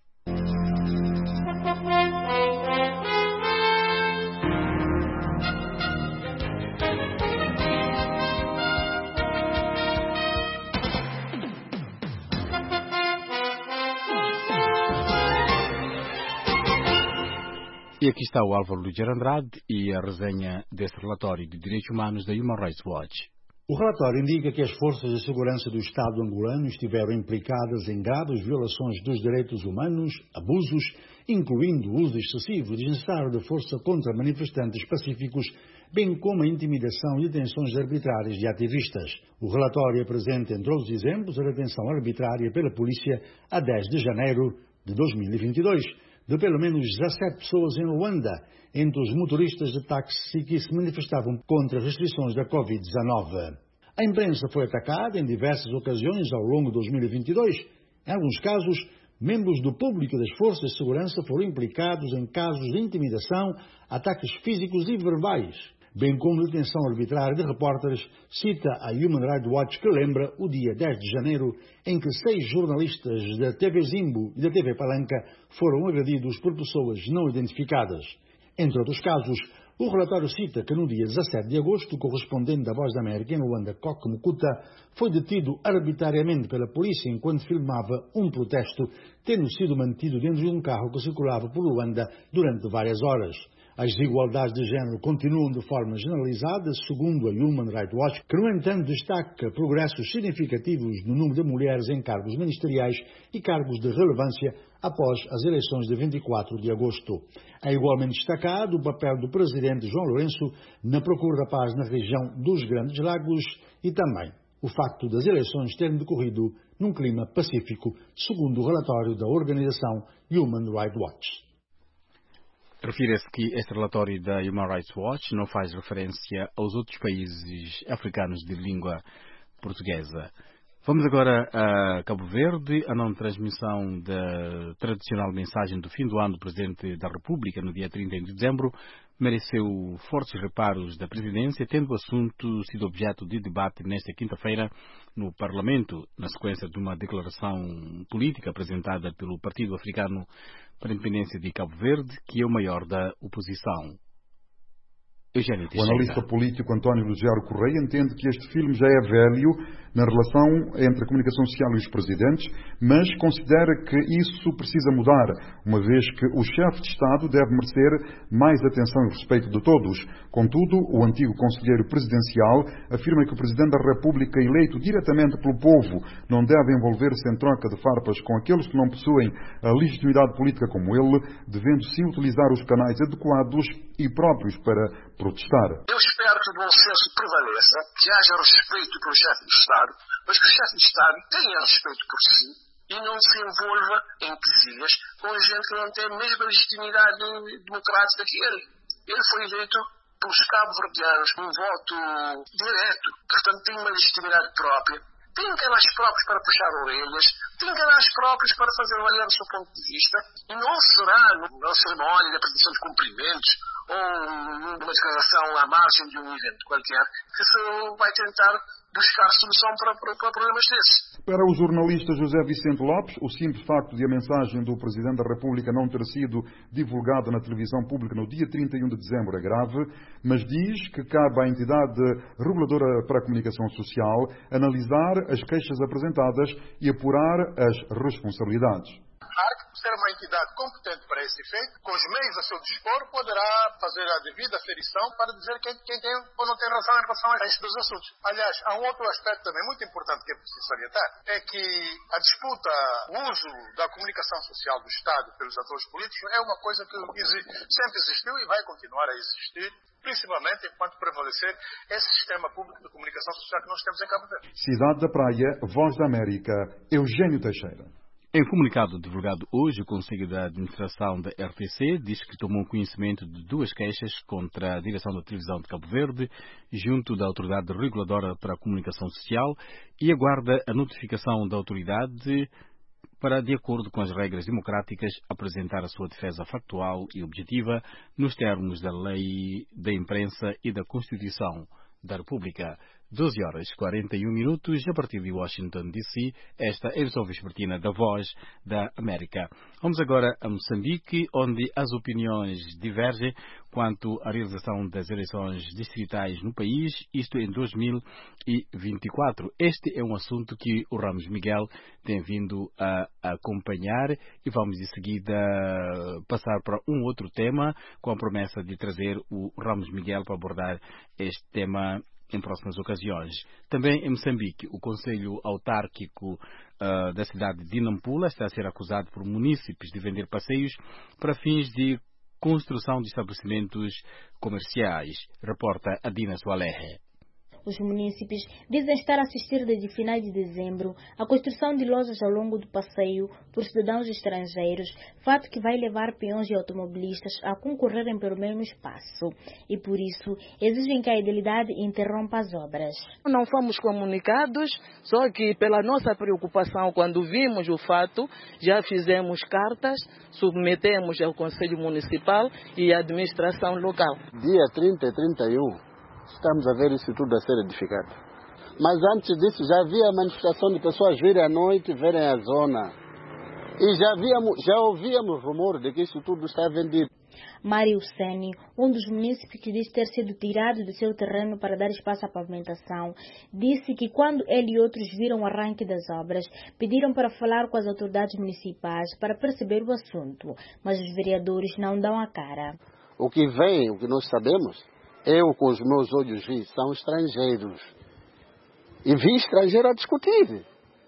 E aqui está o Álvaro Luger Andrade e a resenha deste relatório de Direitos Humanos da Human Rights Watch. O relatório indica que as forças de segurança do Estado angolano estiveram implicadas em graves violações dos direitos humanos, abusos, incluindo o uso excessivo e desnecessário de força contra manifestantes pacíficos, bem como a intimidação e detenções arbitrárias de ativistas. O relatório apresenta, entre outros exemplos, a detenção arbitrária pela polícia a dez de janeiro de dois mil e vinte e dois, de pelo menos dezassete pessoas em Luanda, entre os motoristas de táxi que se manifestavam contra as restrições da covid dezenove. A imprensa foi atacada em diversas ocasiões ao longo de dois mil e vinte e dois. Em alguns casos, membros do público e das forças de segurança foram implicados em casos de intimidação, ataques físicos e verbais, bem como detenção arbitrária de repórteres, cita a Human Rights Watch, que lembra o dia dez de janeiro, em que seis jornalistas da T V Zimbo e da T V Palanca foram agredidos por pessoas não identificadas. Entre outros casos, o relatório cita que no dia dezassete de agosto, o correspondente da Voz da América em Luanda, Koke Mukuta, foi detido arbitrariamente pela polícia enquanto filmava um protesto, tendo sido mantido dentro de um carro que circulava por Luanda durante várias horas. As desigualdades de género continuam de forma generalizada, segundo a Human Rights Watch, que, no entanto, destaca progressos significativos no número de mulheres em cargos ministeriais e cargos de relevância após as eleições de vinte e quatro de agosto. É igualmente destacado o papel do presidente João Lourenço na procura da paz na região dos Grandes Lagos e também o facto das eleições terem decorrido num clima pacífico, segundo o relatório da organização Human Rights Watch. Refira-se que este relatório da Human Rights Watch não faz referência aos outros países africanos de língua portuguesa. Vamos agora a Cabo Verde. A não transmissão da tradicional mensagem do fim do ano do Presidente da República, no dia trinta de dezembro, mereceu fortes reparos da Presidência, tendo o assunto sido objeto de debate nesta quinta-feira no Parlamento, na sequência de uma declaração política apresentada pelo Partido Africano para a Independência de Cabo Verde, que é o maior da oposição. O analista político António Luziaro Correia entende que este filme já é velho na relação entre a comunicação social e os presidentes, mas considera que isso precisa mudar, uma vez que o chefe de Estado deve merecer mais atenção e respeito de todos. Contudo, o antigo conselheiro presidencial afirma que o Presidente da República, eleito diretamente pelo povo, não deve envolver-se em troca de farpas com aqueles que não possuem a legitimidade política como ele, devendo sim utilizar os canais adequados e próprios para protestar. Eu espero que o bom senso prevaleça, que haja respeito pelo chefe de Estado, mas que o chefe de Estado tenha respeito por si e não se envolva em quesilhas com gente que não tem a mesma legitimidade democrática que ele. Ele foi eleito pelos cabo-verdianos com um voto direto, portanto tem uma legitimidade própria, tem canais próprios para puxar orelhas, tem canais próprios para fazer valer o seu ponto de vista, e não será na cerimónia de apresentação de cumprimentos ou numa declaração à margem de um evento qualquer que se vai tentar buscar solução para, para, para problemas desses. Para o jornalista José Vicente Lopes, o simples facto de a mensagem do Presidente da República não ter sido divulgada na televisão pública no dia trinta e um de dezembro é grave, mas diz que cabe à entidade reguladora para a comunicação social analisar as queixas apresentadas e apurar as responsabilidades. A ARC, por ser uma entidade competente para esse efeito, com os meios a seu dispor, poderá fazer a devida aferição para dizer quem, quem tem ou não tem razão em relação a estes dois assuntos. Aliás, há um outro aspecto também muito importante que é preciso salientar, é que a disputa, o uso da comunicação social do Estado pelos atores políticos é uma coisa que sempre existiu e vai continuar a existir, principalmente enquanto prevalecer esse sistema público de comunicação social que nós temos em Cabo Verde. Cidade da Praia, Voz da América, Eugênio Teixeira. Em comunicado divulgado hoje, o Conselho de Administração da R T C diz que tomou conhecimento de duas queixas contra a direção da televisão de Cabo Verde, junto da Autoridade Reguladora para a Comunicação Social, e aguarda a notificação da autoridade para, de acordo com as regras democráticas, apresentar a sua defesa factual e objetiva nos termos da Lei da Imprensa e da Constituição da República. doze horas e quarenta e um minutos, a partir de Washington, D C, esta é a edição vespertina da Voz da América. Vamos agora a Moçambique, onde as opiniões divergem quanto à realização das eleições distritais no país, isto em dois mil e vinte e quatro. Este é um assunto que o Ramos Miguel tem vindo a acompanhar e vamos de seguida passar para um outro tema, com a promessa de trazer o Ramos Miguel para abordar este tema em próximas ocasiões. Também em Moçambique, o Conselho Autárquico uh, da cidade de Nampula está a ser acusado por munícipes de vender passeios para fins de construção de estabelecimentos comerciais. Reporta Adina Soalerre. Os munícipes dizem estar a assistir desde finais de dezembro à construção de lojas ao longo do passeio por cidadãos estrangeiros, fato que vai levar peões e automobilistas a concorrerem pelo mesmo espaço. E por isso exigem que a idilidade interrompa as obras. Não fomos comunicados, só que pela nossa preocupação, quando vimos o fato, já fizemos cartas, submetemos ao Conselho Municipal e à administração local. Dia trinta e trinta e um. Estamos a ver isso tudo a ser edificado. Mas antes disso já havia manifestação de pessoas virem à noite, verem a zona. E já, havíamos, já ouvíamos rumor de que isso tudo está vendido. Mário Seni, um dos munícipes que diz ter sido tirado do seu terreno para dar espaço à pavimentação, disse que quando ele e outros viram o arranque das obras, pediram para falar com as autoridades municipais para perceber o assunto, mas os vereadores não dão a cara. O que vem, o que nós sabemos, eu com os meus olhos vi, são estrangeiros. E vi estrangeiro a discutir.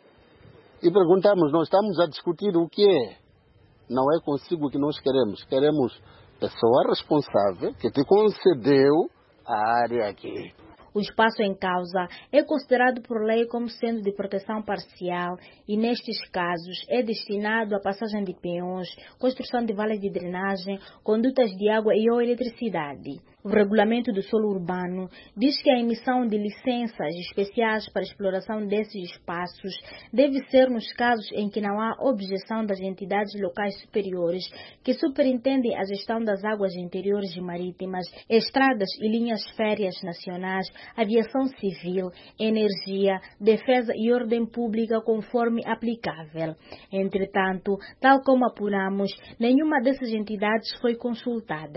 E perguntamos, nós estamos a discutir o que é? Não é consigo que nós queremos. Queremos pessoa responsável que te concedeu a área aqui. O espaço em causa é considerado por lei como sendo de proteção parcial e, nestes casos, é destinado à passagem de peões, construção de valas de drenagem, condutas de água e ou eletricidade. O regulamento do solo urbano diz que a emissão de licenças especiais para a exploração desses espaços deve ser nos casos em que não há objeção das entidades locais superiores que superintendem a gestão das águas interiores e marítimas, estradas e linhas férreas nacionais, aviação civil, energia, defesa e ordem pública conforme aplicável. Entretanto, tal como apuramos, nenhuma dessas entidades foi consultada.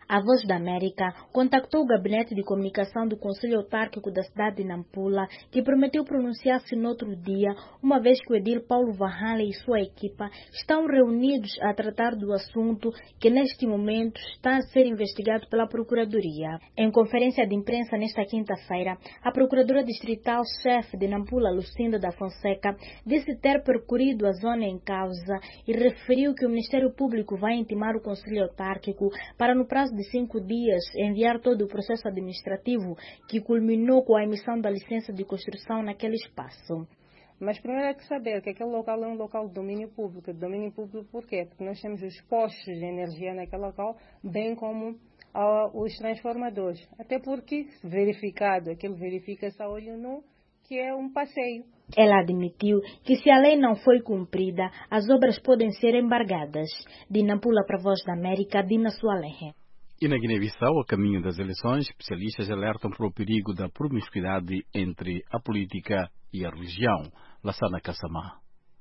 A Voz da América contactou o Gabinete de Comunicação do Conselho Autárquico da cidade de Nampula, que prometeu pronunciar-se no outro dia, uma vez que o edil Paulo Vanhale e sua equipa estão reunidos a tratar do assunto que neste momento está a ser investigado pela Procuradoria. Em conferência de imprensa nesta quinta-feira, a Procuradora Distrital-Chefe de Nampula, Lucinda da Fonseca, disse ter percorrido a zona em causa e referiu que o Ministério Público vai intimar o Conselho Autárquico para, no prazo de cinco dias, enviar todo o processo administrativo que culminou com a emissão da licença de construção naquele espaço. Mas primeiro é que saber que aquele local é um local de domínio público. De domínio público por quê? Porque nós temos os postos de energia naquele local, bem como uh, os transformadores. Até porque, verificado, aquilo verifica-se a olho nu, que é um passeio. Ela admitiu que se a lei não foi cumprida, as obras podem ser embargadas. De Nampula para a Voz da América, Dina Sualehe. E na Guiné-Bissau, a caminho das eleições, especialistas alertam para o perigo da promiscuidade entre a política e a religião. Lassana Kassamá.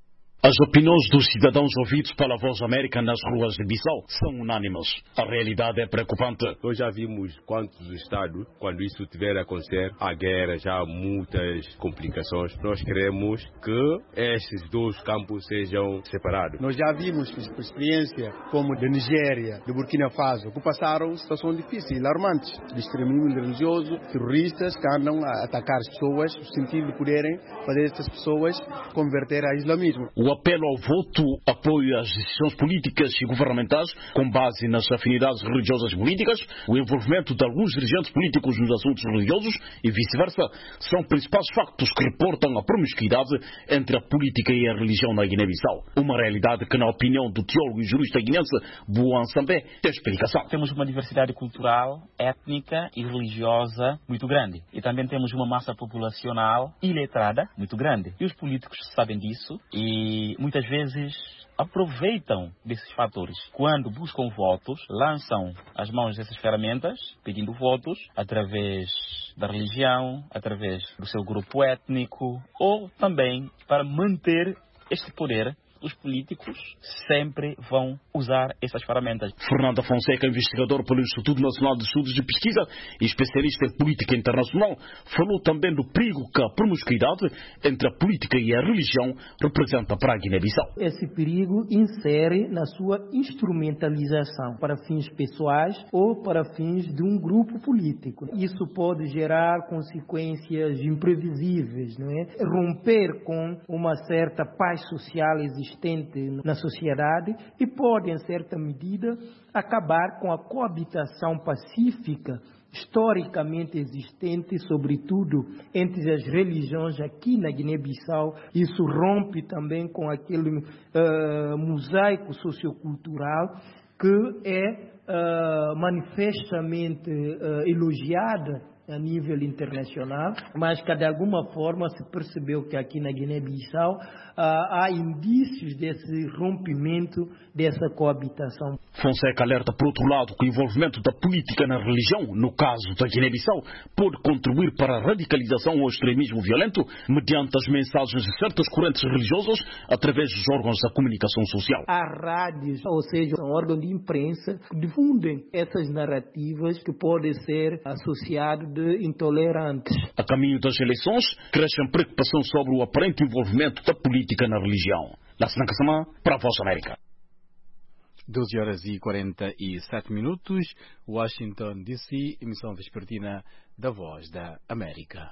As opiniões dos cidadãos ouvidos pela Voz América nas ruas de Bissau são unânimes. A realidade é preocupante. Nós já vimos quantos estados, quando isso tiver a acontecer, a guerra, já há muitas complicações. Nós queremos que estes dois campos sejam separados. Nós já vimos experiência como de Nigéria, de Burkina Faso, que passaram situações difíceis, alarmantes, de extremismo religioso, terroristas que andam a atacar as pessoas, no sentido de poderem fazer essas pessoas converter ao islamismo. O apelo ao voto, apoio às decisões políticas e governamentais com base nas afinidades religiosas políticas, o envolvimento de alguns dirigentes políticos nos assuntos religiosos e vice-versa, são principais factos que reportam a promiscuidade entre a política e a religião na Guiné-Bissau. Uma realidade que, na opinião do teólogo e jurista guinense Bouan Sambé, tem explicação. Temos uma diversidade cultural, étnica e religiosa muito grande. E também temos uma massa populacional iletrada muito grande. E os políticos sabem disso e E muitas vezes aproveitam desses fatores. Quando buscam votos, lançam as mãos dessas ferramentas, pedindo votos, através da religião, através do seu grupo étnico, ou também para manter este poder. Os políticos sempre vão usar essas ferramentas. Fernanda Fonseca, investigador pelo Instituto Nacional de Estudos de Pesquisa e especialista em política internacional, falou também do perigo que a promiscuidade entre a política e a religião representa para a Guiné-Bissau. Esse perigo insere na sua instrumentalização para fins pessoais ou para fins de um grupo político. Isso pode gerar consequências imprevisíveis, não é? Romper com uma certa paz social existente na sociedade e pode, em certa medida, acabar com a coabitação pacífica historicamente existente, sobretudo entre as religiões aqui na Guiné-Bissau. Isso rompe também com aquele uh, mosaico sociocultural que é uh, manifestamente uh, elogiada a nível internacional, mas que de alguma forma se percebeu que aqui na Guiné-Bissau ah, há indícios desse rompimento, dessa coabitação. Fonseca alerta, por outro lado, que o envolvimento da política na religião, no caso da Guiné-Bissau, pode contribuir para a radicalização ou extremismo violento mediante as mensagens de certas correntes religiosas através dos órgãos da comunicação social. Há rádios, ou seja, são órgãos de imprensa que difundem essas narrativas que podem ser associadas de intolerantes. A caminho das eleições, cresce a preocupação sobre o aparente envolvimento da política na religião. Lassana Kassamá, para a Voz América. doze horas e quarenta e sete minutos, Washington D C, emissão vespertina da Voz da América.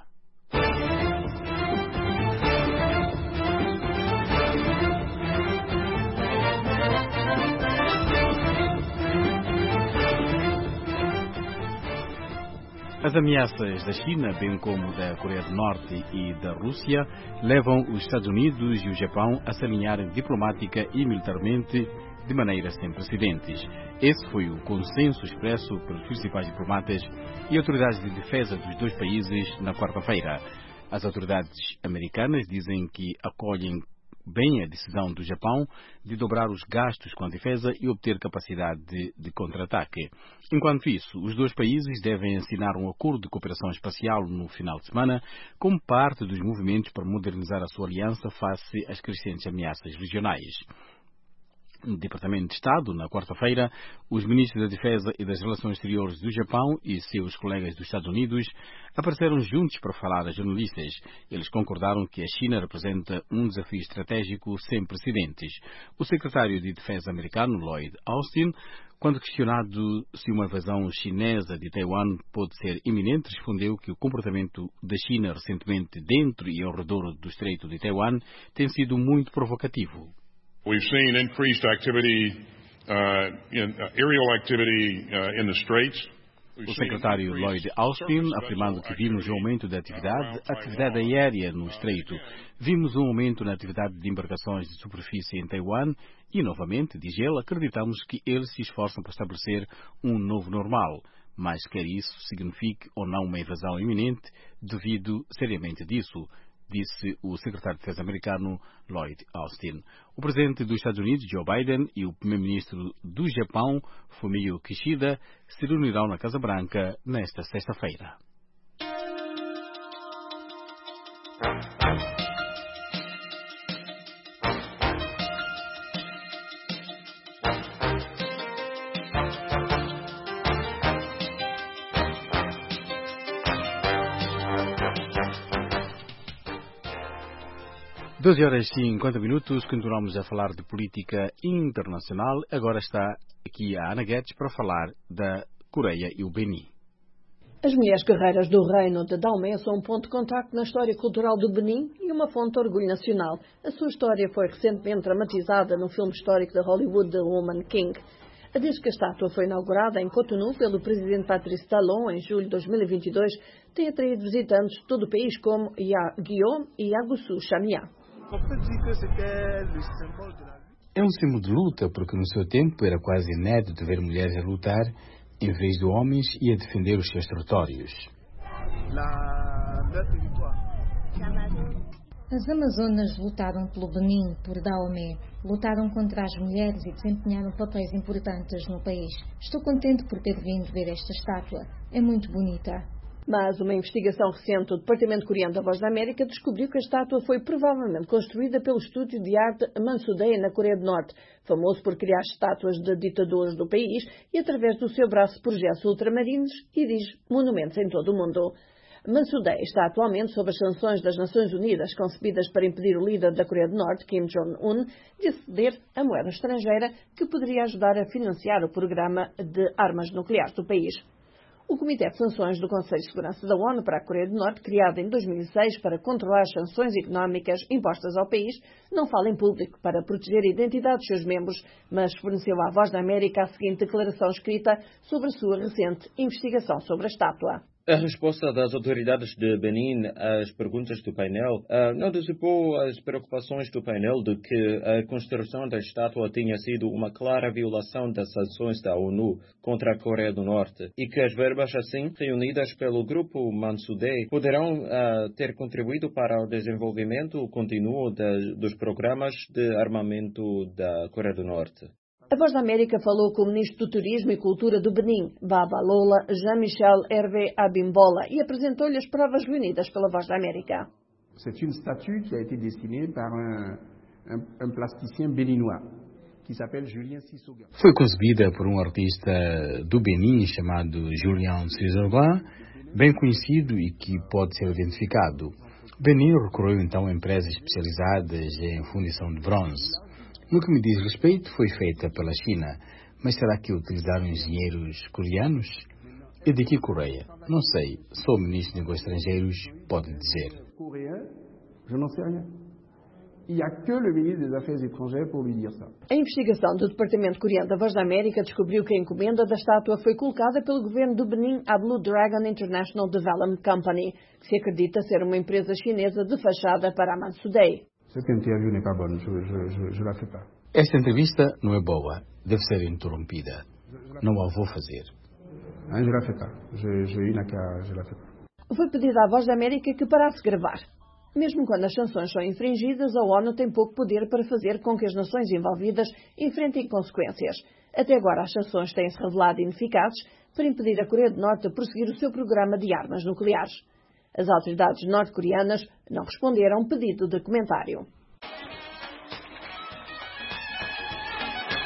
As ameaças da China, bem como da Coreia do Norte e da Rússia, levam os Estados Unidos e o Japão a se alinharem diplomática e militarmente de maneira sem precedentes. Esse foi o consenso expresso pelos principais diplomatas e autoridades de defesa dos dois países na quarta-feira. As autoridades americanas dizem que acolhem bem a decisão do Japão de dobrar os gastos com a defesa e obter capacidade de, de contra-ataque. Enquanto isso, os dois países devem assinar um acordo de cooperação espacial no final de semana, como parte dos movimentos para modernizar a sua aliança face às crescentes ameaças regionais. Departamento de Estado, na quarta-feira, os ministros da Defesa e das Relações Exteriores do Japão e seus colegas dos Estados Unidos apareceram juntos para falar a jornalistas. Eles concordaram que a China representa um desafio estratégico sem precedentes. O secretário de Defesa americano, Lloyd Austin, quando questionado se uma invasão chinesa de Taiwan pode ser iminente, respondeu que o comportamento da China recentemente dentro e ao redor do Estreito de Taiwan tem sido muito provocativo. We've seen increased activity, uh, in, uh, aerial activity uh, in the Straits. O secretário Lloyd Austin afirmando que vimos um aumento da atividade, atividade aérea no Estreito. Vimos um aumento na atividade de embarcações de superfície em Taiwan e, novamente, diz ele, acreditamos que eles se esforçam para estabelecer um novo normal. Mas quer isso signifique ou não uma invasão iminente, devido seriamente disso, disse o secretário de Defesa americano Lloyd Austin. O presidente dos Estados Unidos, Joe Biden, e o primeiro-ministro do Japão, Fumio Kishida, se reunirão na Casa Branca nesta sexta-feira. doze horas e cinquenta minutos, continuamos a falar de política internacional. Agora está aqui a Ana Guedes para falar da Coreia e o Benin. As mulheres guerreiras do reino de Daomé são um ponto de contacto na história cultural do Benin e uma fonte de orgulho nacional. A sua história foi recentemente dramatizada no filme histórico de Hollywood The Woman King. Desde que a estátua foi inaugurada em Cotonou pelo presidente Patrice Talon em julho de dois mil e vinte e dois, tem atraído visitantes de todo o país como Ya Guillaume e Yagusu Chamia. É um símbolo de luta, porque no seu tempo era quase inédito ver mulheres a lutar em vez de homens e a defender os seus territórios. As Amazonas lutaram pelo Benin, por Daomé. Lutaram contra as mulheres e desempenharam papéis importantes no país. Estou contente por ter vindo ver esta estátua. É muito bonita. Mas uma investigação recente do Departamento Coreano da Voz da América descobriu que a estátua foi provavelmente construída pelo estúdio de arte Mansudae na Coreia do Norte, famoso por criar estátuas de ditadores do país e, através do seu braço, projetos ultramarinos e diz monumentos em todo o mundo. Mansudae está atualmente sob as sanções das Nações Unidas, concebidas para impedir o líder da Coreia do Norte, Kim Jong-un, de aceder a moeda estrangeira que poderia ajudar a financiar o programa de armas nucleares do país. O Comitê de Sanções do Conselho de Segurança da ONU para a Coreia do Norte, criado em dois mil e seis para controlar as sanções económicas impostas ao país, não fala em público para proteger a identidade dos seus membros, mas forneceu à Voz da América a seguinte declaração escrita sobre a sua recente investigação sobre a estátua. A resposta das autoridades de Benin às perguntas do painel uh, não dissipou as preocupações do painel de que a construção da estátua tinha sido uma clara violação das sanções da ONU contra a Coreia do Norte e que as verbas assim reunidas pelo grupo Mansudae poderão uh, ter contribuído para o desenvolvimento contínuo de, dos programas de armamento da Coreia do Norte. A Voz da América falou com o Ministro do Turismo e Cultura do Benin, Babalola Jean-Michel Hervé Abimbola, e apresentou-lhe as provas reunidas pela Voz da América. C'est une statue qui a été dessinée par un, un, un plasticien béninois qui s'appelle Julien Sissoga. Foi concebida por um artista do Benin chamado Julien Sissoga, bem conhecido e que pode ser identificado. Benin recorreu então a empresas especializadas em fundição de bronze. No que me diz respeito, foi feita pela China, mas será que utilizaram engenheiros coreanos? E de que Coreia? Não sei, sou ministro de Negócios Estrangeiros, pode dizer. Coreien, je n'en sais rien. Il n'y a que le ministre des Affaires étrangères pour lui dire ça. A investigação do Departamento Coreano da Voz da América descobriu que a encomenda da estátua foi colocada pelo governo do Benin à Blue Dragon International Development Company, que se acredita ser uma empresa chinesa de fachada para a Mansudae. Cette interview n'est pas bonne, je, je, je, je la fais pas. Esta entrevista não é boa, deve ser interrompida. Não a vou fazer. Je la fais pas. Je, je, je la fais pas. Foi pedido à Voz da América que parasse de gravar. Mesmo quando as sanções são infringidas, a ONU tem pouco poder para fazer com que as nações envolvidas enfrentem consequências. Até agora, as sanções têm-se revelado ineficazes para impedir a Coreia do Norte de prosseguir o seu programa de armas nucleares. As autoridades norte-coreanas não responderam pedido de comentário.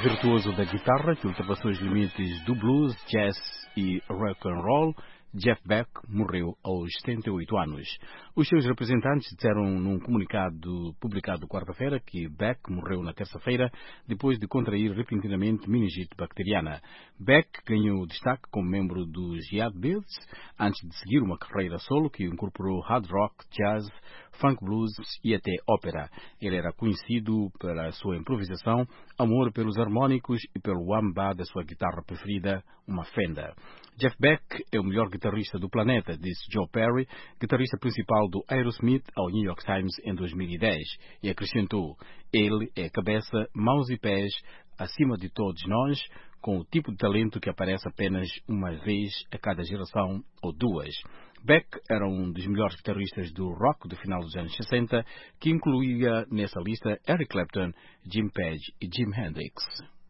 virtuoso da guitarra que ultrapassou os limites do blues, jazz e rock and roll, Jeff Beck morreu aos setenta e oito anos. Os seus representantes disseram num comunicado publicado quarta-feira que Beck morreu na terça-feira depois de contrair repentinamente meningite bacteriana. Beck ganhou destaque como membro dos Yardbirds antes de seguir uma carreira solo que incorporou hard rock, jazz, funk blues e até ópera. Ele era conhecido pela sua improvisação, amor pelos harmônicos e pelo wamba da sua guitarra preferida, uma Fender. Jeff Beck é o melhor guitarrista do planeta, disse Joe Perry, guitarrista principal do Aerosmith, ao New York Times em dois mil e dez, e acrescentou: ele é cabeça, mãos e pés acima de todos nós, com o tipo de talento que aparece apenas uma vez a cada geração ou duas. Beck era um dos melhores guitarristas do rock do final dos anos sessenta, que incluía nessa lista Eric Clapton, Jim Page e Jimi Hendrix.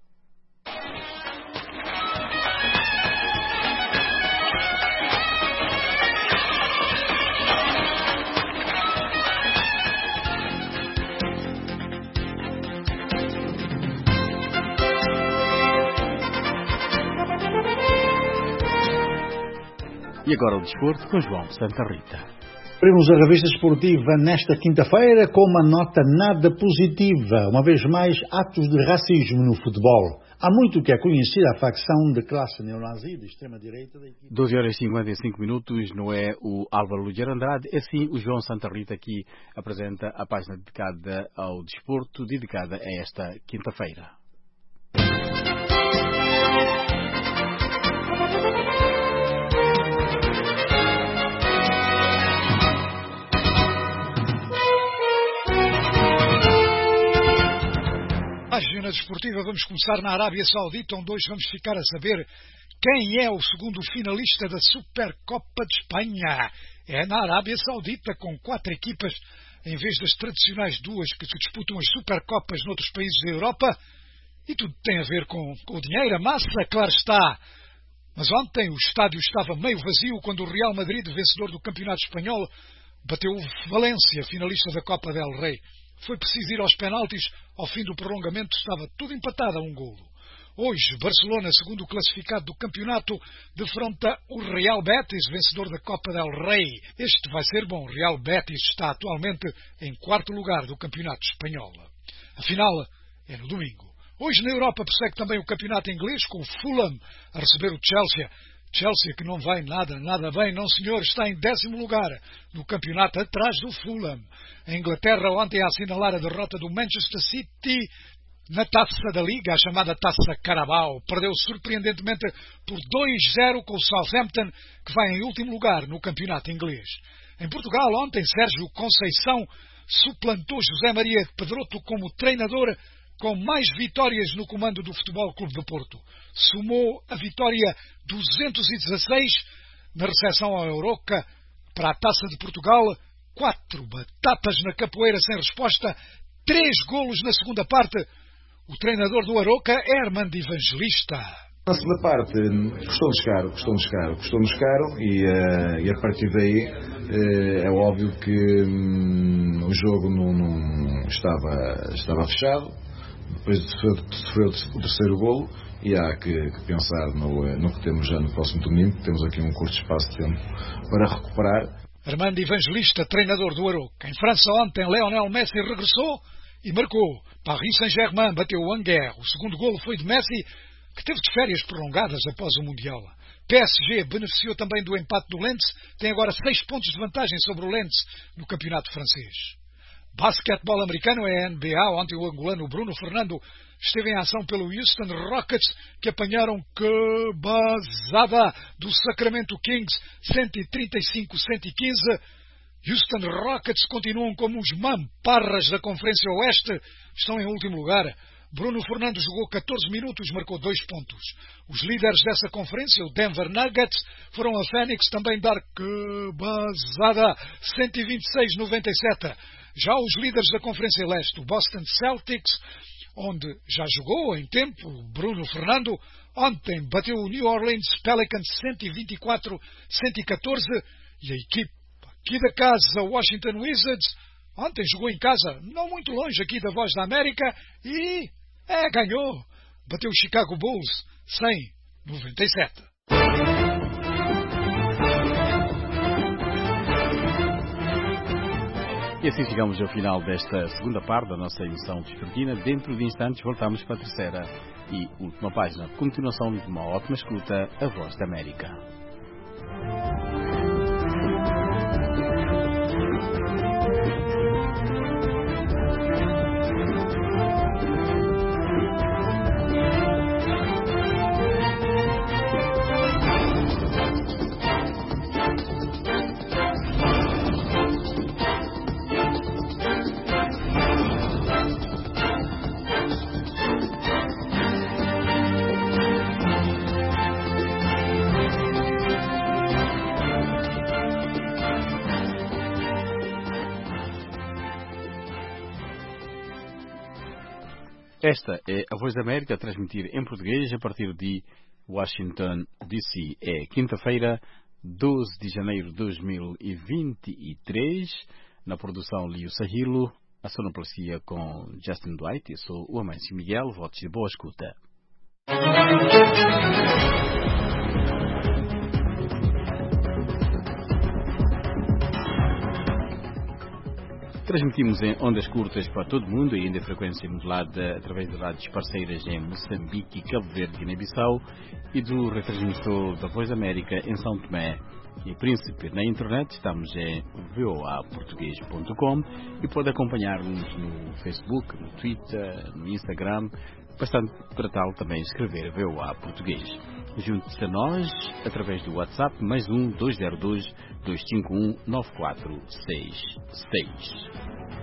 E agora o desporto com João Santa Rita. Abrimos a revista esportiva nesta quinta-feira com uma nota nada positiva. Uma vez mais, atos de racismo no futebol. Há muito que é conhecida a facção de classe neonazi de extrema-direita da equipe. doze horas e cinquenta e cinco minutos, não é o Álvaro Ludier Andrade, é sim o João Santa Rita que apresenta a página dedicada ao desporto, dedicada a esta quinta-feira. Página desportiva, vamos começar na Arábia Saudita, onde hoje vamos ficar a saber quem é o segundo finalista da Supercopa de Espanha. É na Arábia Saudita, com quatro equipas, em vez das tradicionais duas que se disputam as Supercopas noutros países da Europa. E tudo tem a ver com, com o dinheiro, a massa, claro está. Mas ontem o estádio estava meio vazio quando o Real Madrid, vencedor do Campeonato Espanhol, bateu o Valência, finalista da Copa del Rey. Foi preciso ir aos penaltis, ao fim do prolongamento estava tudo empatado a um golo. Hoje, Barcelona, segundo classificado do campeonato, defronta o Real Betis, vencedor da Copa del Rey. Este vai ser bom. O Real Betis está atualmente em quarto lugar do Campeonato Espanhol. A final é no domingo. Hoje na Europa prossegue também o campeonato inglês, com o Fulham a receber o Chelsea. Chelsea que não vai nada, nada bem, não senhor, está em décimo lugar no campeonato, atrás do Fulham. A Inglaterra ontem a assinalar a derrota do Manchester City na taça da Liga, a chamada Taça Carabao. Perdeu surpreendentemente por dois a zero com o Southampton, que vai em último lugar no campeonato inglês. Em Portugal ontem Sérgio Conceição suplantou José Maria Pedroto como treinador com mais vitórias no comando do Futebol Clube do Porto. Somou a vitória duzentos e dezasseis na recepção ao Arouca para a Taça de Portugal, quatro batatas na capoeira sem resposta, três golos na segunda parte. O treinador do Arouca é Armando Evangelista. Na segunda parte, custou-nos caro, custou-nos caro, custou-nos caro e, uh, e a partir daí uh, é óbvio que um, o jogo não, não estava, estava fechado. Depois sofreu o terceiro golo e há que, que pensar no, no que temos já no próximo domingo. Temos aqui um curto espaço de tempo para recuperar. Armando Evangelista, treinador do Arouca. Em França ontem, Lionel Messi regressou e marcou. Paris Saint-Germain bateu o Angers. O segundo golo foi de Messi, que teve de férias prolongadas após o Mundial. P S G beneficiou também do empate do Lens. Tem agora seis pontos de vantagem sobre o Lens no campeonato francês. Basquetebol americano é a N B A. Ontem o angolano Bruno Fernando esteve em ação pelo Houston Rockets, que apanharam cabazada do Sacramento Kings, cento e trinta e cinco a cento e quinze. Houston Rockets continuam como os mamparras da Conferência Oeste, estão em último lugar. Bruno Fernando jogou catorze minutos, marcou dois pontos. Os líderes dessa conferência, o Denver Nuggets, foram a Phoenix também dar cabazada, cento e vinte e seis a noventa e sete. Já os líderes da Conferência Leste, o Boston Celtics, onde já jogou em tempo Bruno Fernando, ontem bateu o New Orleans Pelicans cento e vinte e quatro a cento e catorze, e a equipe aqui da casa, Washington Wizards, ontem jogou em casa, não muito longe aqui da Voz da América, e é, ganhou bateu o Chicago Bulls cem a noventa e sete. E assim chegamos ao final desta segunda parte da nossa emissão desportiva. Dentro de instantes voltamos para a terceira e última página. Continuação de uma ótima escuta, a Voz da América. Esta é a Voz da América a transmitir em português a partir de Washington, D C. É quinta-feira, doze de janeiro de dois mil e vinte e três. Na produção, Lio Sahilo. A sonoplastia com Justin Dwight. Eu sou o Amâncio Miguel. Votos de boa escuta. Transmitimos em ondas curtas para todo o mundo e ainda em frequência modulada através de rádios parceiras em Moçambique, Cabo Verde e Guiné-Bissau e do retransmissor da Voz da América em São Tomé e Príncipe. Na internet estamos em v o a português ponto com e pode acompanhar-nos no Facebook, no Twitter, no Instagram. Bastante para tal também escrever V O A Português. Junte-se a nós através do WhatsApp mais um dois zero dois, dois cinco um, nove quatro seis seis.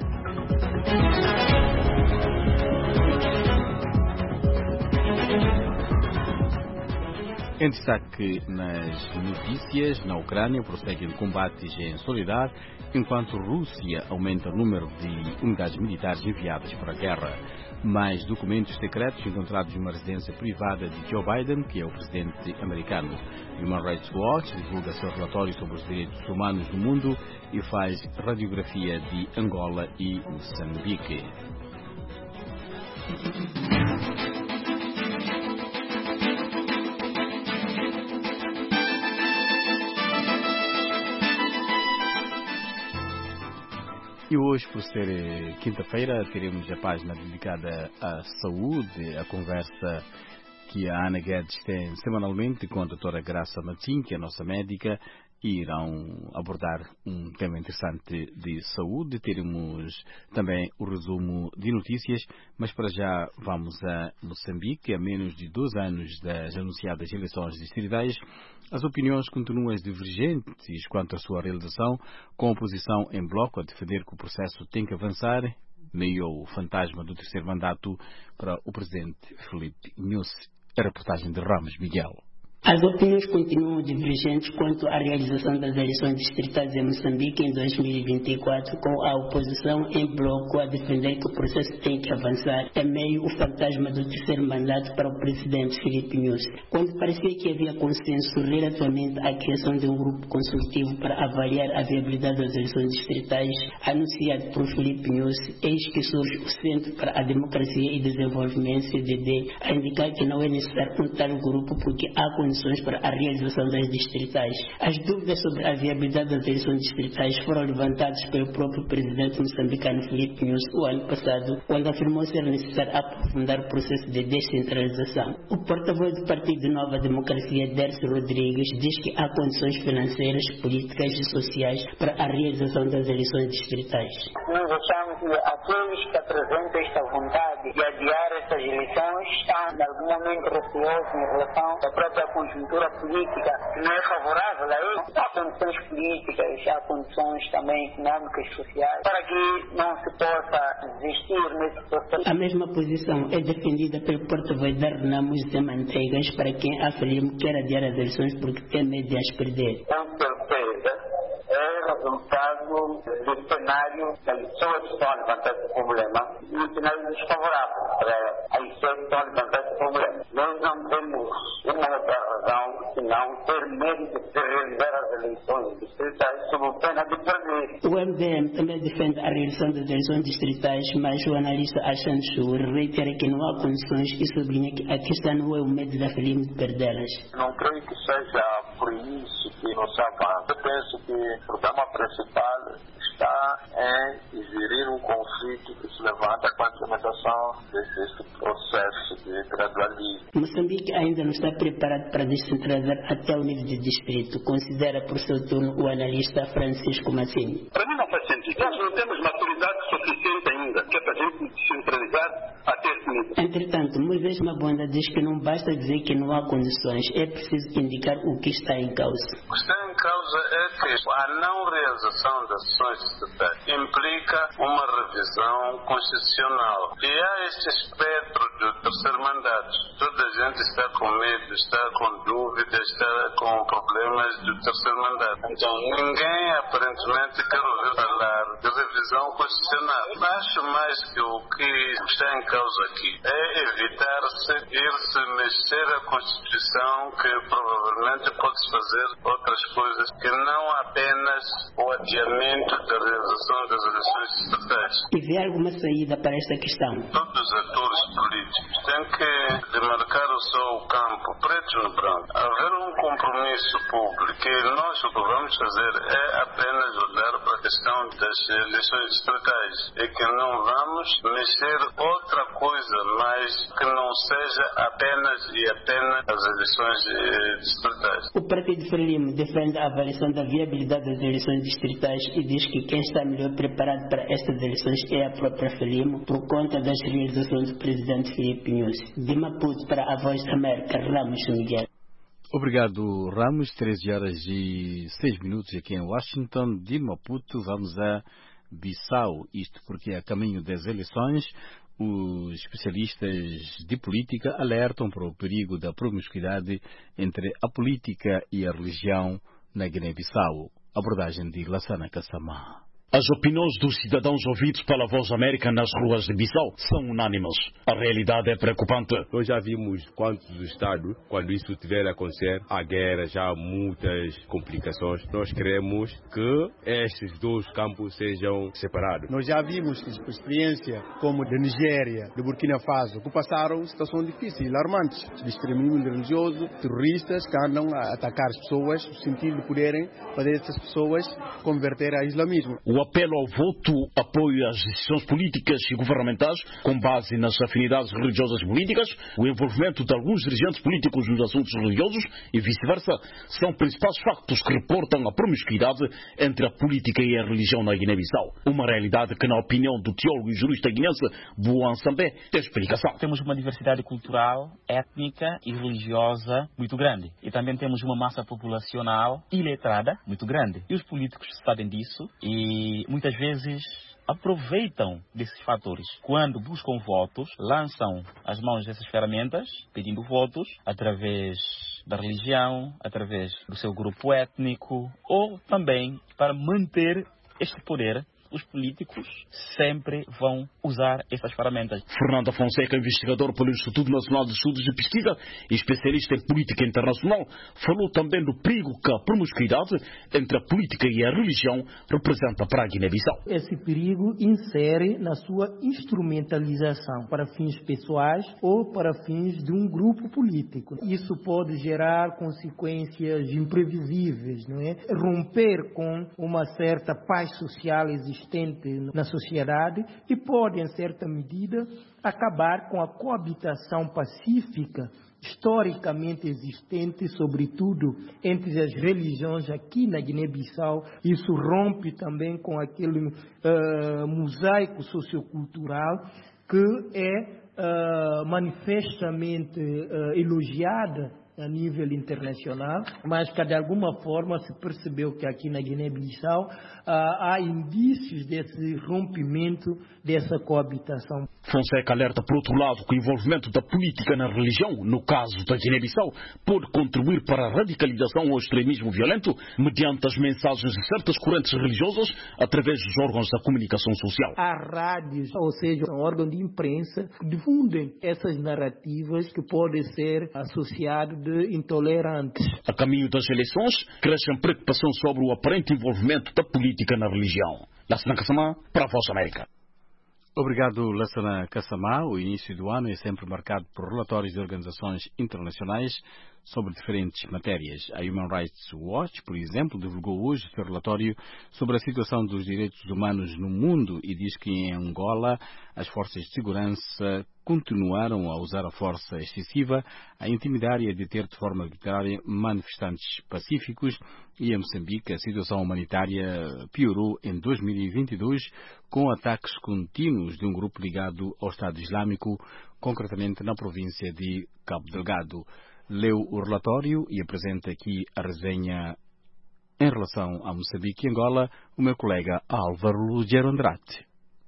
Em destaque nas notícias, na Ucrânia prosseguem combates em Soledar, enquanto Rússia aumenta o número de unidades militares enviadas para a guerra. Mais documentos secretos encontrados numa residência privada de Joe Biden, que é o presidente americano. Human Rights Watch divulga seu relatório sobre os direitos humanos no mundo e faz radiografia de Angola e Moçambique. E hoje, por ser quinta-feira, teremos a página dedicada à saúde, a conversa que a Ana Guedes tem semanalmente com a doutora Graça Martim, que é a nossa médica, e irão abordar um tema interessante de saúde. Teremos também o resumo de notícias, mas para já vamos a Moçambique. A menos de dois anos das anunciadas eleições distritais, as opiniões continuam divergentes quanto à sua realização, com a oposição em bloco a defender que o processo tem que avançar, meio ao fantasma do terceiro mandato para o presidente Filipe Nyusi. A reportagem de Ramos Miguel. As opiniões continuam divergentes quanto à realização das eleições distritais em Moçambique em dois mil e vinte e quatro, com a oposição em bloco a defender que o processo tem que avançar, em meio ao fantasma do terceiro mandato para o presidente Filipe Nyusi. Quando parecia que havia consenso relativamente à criação de um grupo consultivo para avaliar a viabilidade das eleições distritais, anunciado por Filipe Nyusi, eis que surge o Centro para a Democracia e Desenvolvimento, C D D, a indicar que não é necessário um tal grupo porque há condições para a realização das distritais. As dúvidas sobre a viabilidade das eleições distritais foram levantadas pelo próprio presidente moçambicano Filipe Nyusi o ano passado, quando afirmou ser necessário aprofundar o processo de descentralização. O porta-voz do Partido de Nova Democracia, Dércio Rodrigues, diz que há condições financeiras, políticas e sociais para a realização das eleições distritais. Nós achamos que aqueles que apresentam esta vontade de adiar estas eleições estão, em algum momento, receosos em relação à própria conjuntura política que não é favorável a ele. Há condições políticas, há condições também económicas e sociais para que não se possa desistir nesse processo. A mesma posição é defendida pelo porta-voz da Renamo, José Manteigas, para quem afirma que quer adiar as eleições porque tem medo de as perder. Com certeza, é resultado do cenário que as pessoas que estão a levantar esse problema e um cenário desfavorável para as pessoas que estão a levantar esse problema. Nós não temos uma outra razão senão ter medo de realizar as eleições distritais sob pena de perder. O M D M também defende a realização das eleições distritais, mas o analista Ashan Shur reitera que não há condições e sublinha que a questão não é o medo da Frelimo de perdê-las. Não creio que seja por isso que não se avança. Eu penso que o problema principal está em gerir um conflito que se levanta com a implementação desse processo de gradualismo. Moçambique ainda não está preparado para descentralizar até o nível de distrito, considera por seu turno o analista Francisco Massini. Para mim não faz sentido. Nós não temos maturidade suficiente ainda, que é para a gente descentralizar até esse nível. Entretanto, Moisés Mabonda diz que não basta dizer que não há condições, é preciso indicar o que está em causa. O que está em causa é que a não realização das ações distritais implica uma revisão constitucional. E há este espectro do terceiro mandato. Toda a gente está com medo, está com dúvidas, está com problemas do terceiro mandato. Então, ninguém aparentemente quer ouvir falar de revisão constitucional. Acho mais que o que está em causa aqui é evitar-se ir-se mexer a Constituição, que provavelmente pode-se fazer outras coisas que não apenas o adiamento da realização das eleições distritais. E vê alguma saída para esta questão? Todos os atores políticos têm que demarcar o seu campo preto no branco. Haver um compromisso público que nós o que vamos fazer é apenas olhar para a questão das eleições distritais e que não vamos mexer outra coisa mais que não seja apenas e apenas as eleições distritais. O Partido Frelimo defende a avaliação da viabilidade das eleições distritais e diz que quem está melhor preparado para estas eleições é a própria Frelimo, por conta das realizações do presidente Filipe Nyusi. De Maputo para a Voz da América, Ramos Miguel. Obrigado, Ramos. treze horas e seis minutos aqui em Washington. De Maputo vamos a Bissau, isto porque a caminho das eleições os especialistas de política alertam para o perigo da promiscuidade entre a política e a religião na Guiné-Bissau. Abordagem de Lassana Kassamá. As opiniões dos cidadãos ouvidos pela Voz América nas ruas de Bissau são unânimes. A realidade é preocupante. Nós já vimos quantos estados, quando isso tiver a acontecer, há guerra, já há muitas complicações. Nós queremos que estes dois campos sejam separados. Nós já vimos experiência como da Nigéria, de Burkina Faso, que passaram situações difíceis, alarmantes, de extremismo religioso, terroristas que andam a atacar as pessoas, no sentido de poderem fazer essas pessoas converter ao islamismo. O apelo ao voto apoia as decisões políticas e governamentais com base nas afinidades religiosas políticas, o envolvimento de alguns dirigentes políticos nos assuntos religiosos e vice-versa, são principais factos que reportam a promiscuidade entre a política e a religião na Guiné-Bissau. Uma realidade que, na opinião do teólogo e jurista guinense Buan Sambé, tem explicação. Temos uma diversidade cultural, étnica e religiosa muito grande. E também temos uma massa populacional iletrada muito grande. E os políticos sabem disso e E muitas vezes aproveitam desses fatores. Quando buscam votos, lançam as mãos dessas ferramentas, pedindo votos, através da religião, através do seu grupo étnico, ou também para manter este poder. Os políticos sempre vão usar essas ferramentas. Fernanda Fonseca, investigador pelo Instituto Nacional de Estudos de Pesquisa e especialista em política internacional, falou também do perigo que a promiscuidade entre a política e a religião representa para a Guiné-Bissau. Esse perigo insere na sua instrumentalização para fins pessoais ou para fins de um grupo político. Isso pode gerar consequências imprevisíveis, não é? Romper com uma certa paz social existente na sociedade e pode, em certa medida, acabar com a coabitação pacífica historicamente existente, sobretudo entre as religiões aqui na Guiné-Bissau. Isso rompe também com aquele uh, mosaico sociocultural que é uh, manifestamente uh, elogiada a nível internacional, mas que de alguma forma se percebeu que aqui na Guiné-Bissau ah, há indícios desse rompimento dessa coabitação. Fonseca alerta, por outro lado, que o envolvimento da política na religião, no caso da Guiné-Bissau, pode contribuir para a radicalização ou extremismo violento mediante as mensagens de certas correntes religiosas através dos órgãos da comunicação social. Há rádios, ou seja, um órgão de imprensa, que difundem essas narrativas que podem ser associadas de intolerantes. A caminho das eleições, cresce a preocupação sobre o aparente envolvimento da política na religião. Lassana Kassamá, para a Voz da América. Obrigado, Lassana Kassamá. O início do ano é sempre marcado por relatórios de organizações internacionais sobre diferentes matérias. A Human Rights Watch, por exemplo, divulgou hoje seu relatório sobre a situação dos direitos humanos no mundo e diz que em Angola as forças de segurança continuaram a usar a força excessiva, a intimidar e a deter de forma arbitrária manifestantes pacíficos, e em Moçambique a situação humanitária piorou em dois mil e vinte e dois com ataques contínuos de um grupo ligado ao Estado Islâmico, concretamente na província de Cabo Delgado. Leu o relatório e apresenta aqui a resenha em relação a Moçambique e Angola o meu colega Álvaro Lugero Andrade.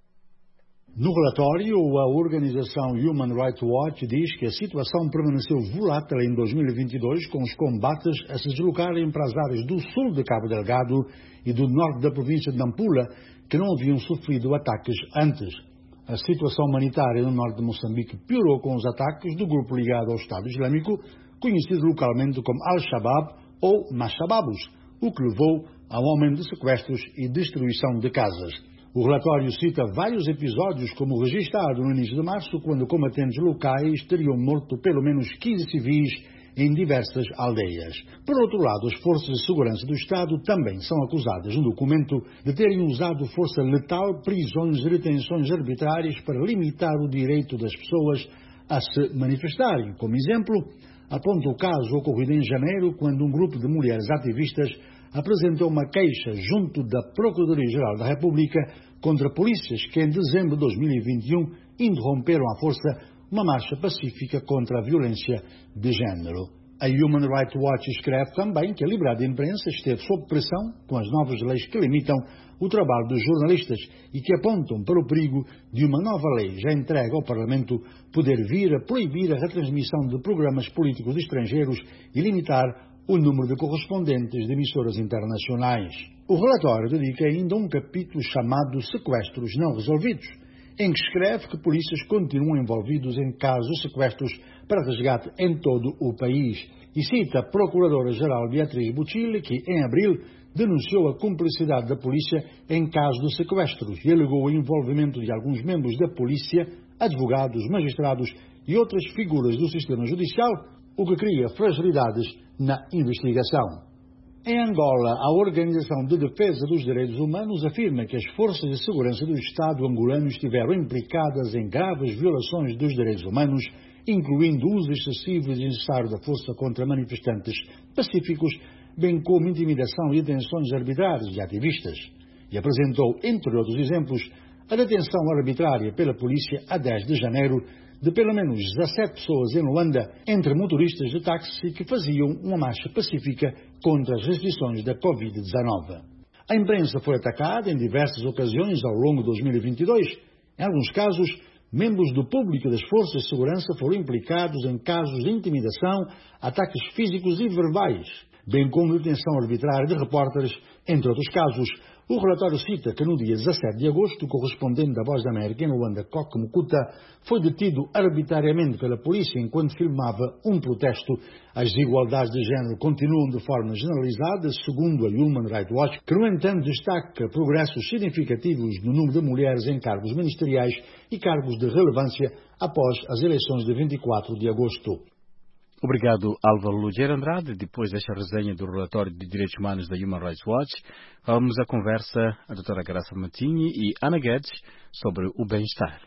No relatório, a organização Human Rights Watch diz que a situação permaneceu volátil em dois mil e vinte e dois, com os combates a se deslocarem para as áreas do sul de Cabo Delgado e do norte da província de Nampula, que não haviam sofrido ataques antes. A situação humanitária no norte de Moçambique piorou com os ataques do grupo ligado ao Estado Islâmico, conhecido localmente como Al-Shabaab ou Mashababos, o que levou ao aumento de sequestros e destruição de casas. O relatório cita vários episódios, como o registrado no início de março, quando combatentes locais teriam morto pelo menos quinze civis em diversas aldeias. Por outro lado, as forças de segurança do Estado também são acusadas no documento de terem usado força letal, prisões e retenções arbitrárias para limitar o direito das pessoas a se manifestarem. Como exemplo, aponta o caso ocorrido em janeiro, quando um grupo de mulheres ativistas apresentou uma queixa junto da Procuradoria-Geral da República contra polícias que, em dezembro de dois mil e vinte e um, interromperam à força uma marcha pacífica contra a violência de género. A Human Rights Watch escreve também que a liberdade de imprensa esteve sob pressão com as novas leis que limitam o trabalho dos jornalistas e que apontam para o perigo de uma nova lei já entregue ao Parlamento poder vir a proibir a retransmissão de programas políticos de estrangeiros e limitar o número de correspondentes de emissoras internacionais. O relatório dedica ainda um capítulo chamado Sequestros Não Resolvidos, em que escreve que polícias continuam envolvidos em casos de sequestros para resgate em todo o país e cita a Procuradora-Geral Beatriz Buchile, que em abril denunciou a cumplicidade da polícia em casos de sequestros e alegou o envolvimento de alguns membros da polícia, advogados, magistrados e outras figuras do sistema judicial, o que cria fragilidades na investigação. Em Angola, a Organização de Defesa dos Direitos Humanos afirma que as forças de segurança do Estado angolano estiveram implicadas em graves violações dos direitos humanos, incluindo o uso excessivo e desnecessário da força contra manifestantes pacíficos, bem como intimidação e detenções arbitrárias de ativistas. E apresentou, entre outros exemplos, a detenção arbitrária pela polícia a dez de janeiro de pelo menos dezassete pessoas em Luanda, entre motoristas de táxi que faziam uma marcha pacífica contra as restrições da covid dezenove. A imprensa foi atacada em diversas ocasiões ao longo de dois mil e vinte e dois. Em alguns casos, membros do público e das forças de segurança foram implicados em casos de intimidação, ataques físicos e verbais, bem como detenção arbitrária de repórteres, entre outros casos. O relatório cita que no dia dezassete de agosto, o correspondente da Voz da América em Luanda, Koke Mukuta, foi detido arbitrariamente pela polícia enquanto filmava um protesto. As desigualdades de género continuam de forma generalizada, segundo a Human Rights Watch, que no entanto destaca progressos significativos no número de mulheres em cargos ministeriais e cargos de relevância após as eleições de vinte e quatro de agosto. Obrigado, Álvaro Lugero Andrade. Depois desta resenha do relatório de Direitos Humanos da Human Rights Watch, vamos à conversa a doutora Graça Matini e Ana Guedes sobre o bem-estar.